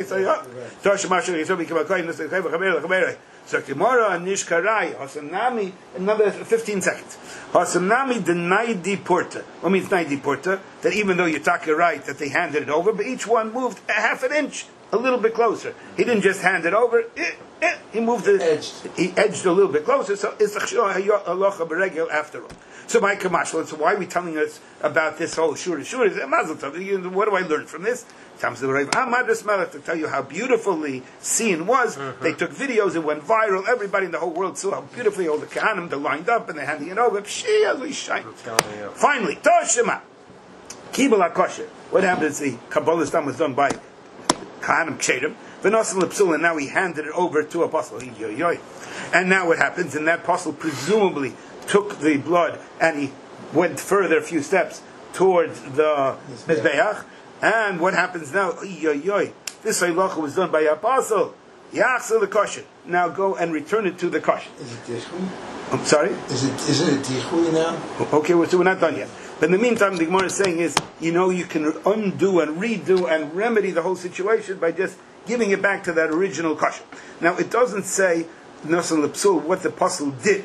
So Gemara Nishkarai Hasanami, another 15 seconds. Hasanami denied the porta. What means denied the porta? That even though you're talking right that they handed it over, but each one moved a half an inch, a little bit closer. He didn't just hand it over. He moved it. He edged a little bit closer. So it's a halacha beregel after all. So my kamashal. So why are we telling us about this whole shura? Shura is a mazel tov. What do I learn from this? Comes the Rav Amadras Melech to tell you how beautifully scene was. They took videos, it went viral. Everybody in the whole world saw how beautifully all the kahanim, they lined up and they're handing it over. Finally, Toshima, Kibul HaKosher. What happened is the Kabbalah Stam was done by kahanim kshedim. V'nosan l'psul, and now he handed it over to apostle. And now what happens? And that apostle presumably took the blood and he went further a few steps towards the Mizbeach. And what happens now? This halacha was done by apostle. Yachzil the kosher. Now go and return it to the kosher. Is it dichui? I'm sorry? Isn't it dichui now? Okay, so we're not done yet. But in the meantime, the Gemara is saying is, you can undo and redo and remedy the whole situation by just giving it back to that original kosher. Now, it doesn't say, Nasan Lepsul, what the apostle did.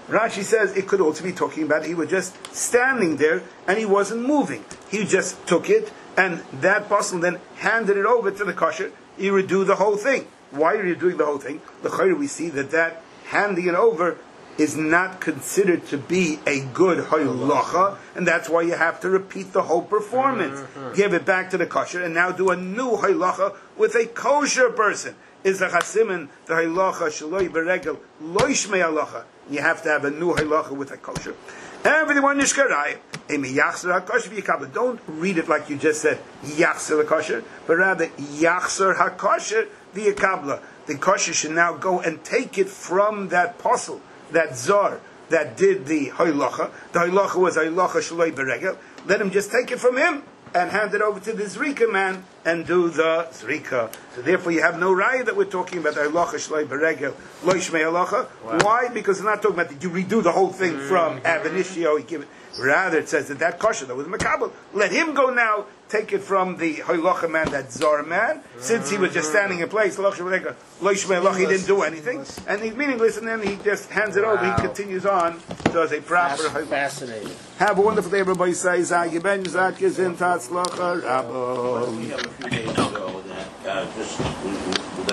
Rashi says it could also be talking about he was just standing there and he wasn't moving. He just took it, and that person then handed it over to the kosher. He would do the whole thing. Why are you doing the whole thing? The we see that handing it over is not considered to be a good halacha, and that's why you have to repeat the whole performance. Give it back to the kosher, and now do a new halacha with a kosher person. Is a chasimin the halacha shaloi beregel loishmei halacha? You have to have a new halacha with a kosher. Everyone nishkarai emi yachzer hakosher v'yikabla. Don't read it like you just said yachzer hakosher, but rather yachzer hakosher v'yikabla. The kosher should now go and take it from that apostle, that zar that did the halacha. The halacha was halacha shaloi beregel. Let him just take it from him and hand it over to the Zrika man and do the Zrika. So therefore you have no raya that we're talking about halacha shloi beregel loishmei halacha. Why? Because we're not talking about that you redo the whole thing from ab initio. You give it. Rather, it says that kosher that was makabel. Let him go now, take it from the halacha man, that zar man, since he was just standing in place. Halacha beregel loishmei halacha. He didn't do anything, and he's meaningless. And then he just hands it over. He continues on. So as a proper fascinating. Have a wonderful day, everybody. Say Zag Ben Zak Yizin Tatzlacha Rabbo. We have a few days ago that just.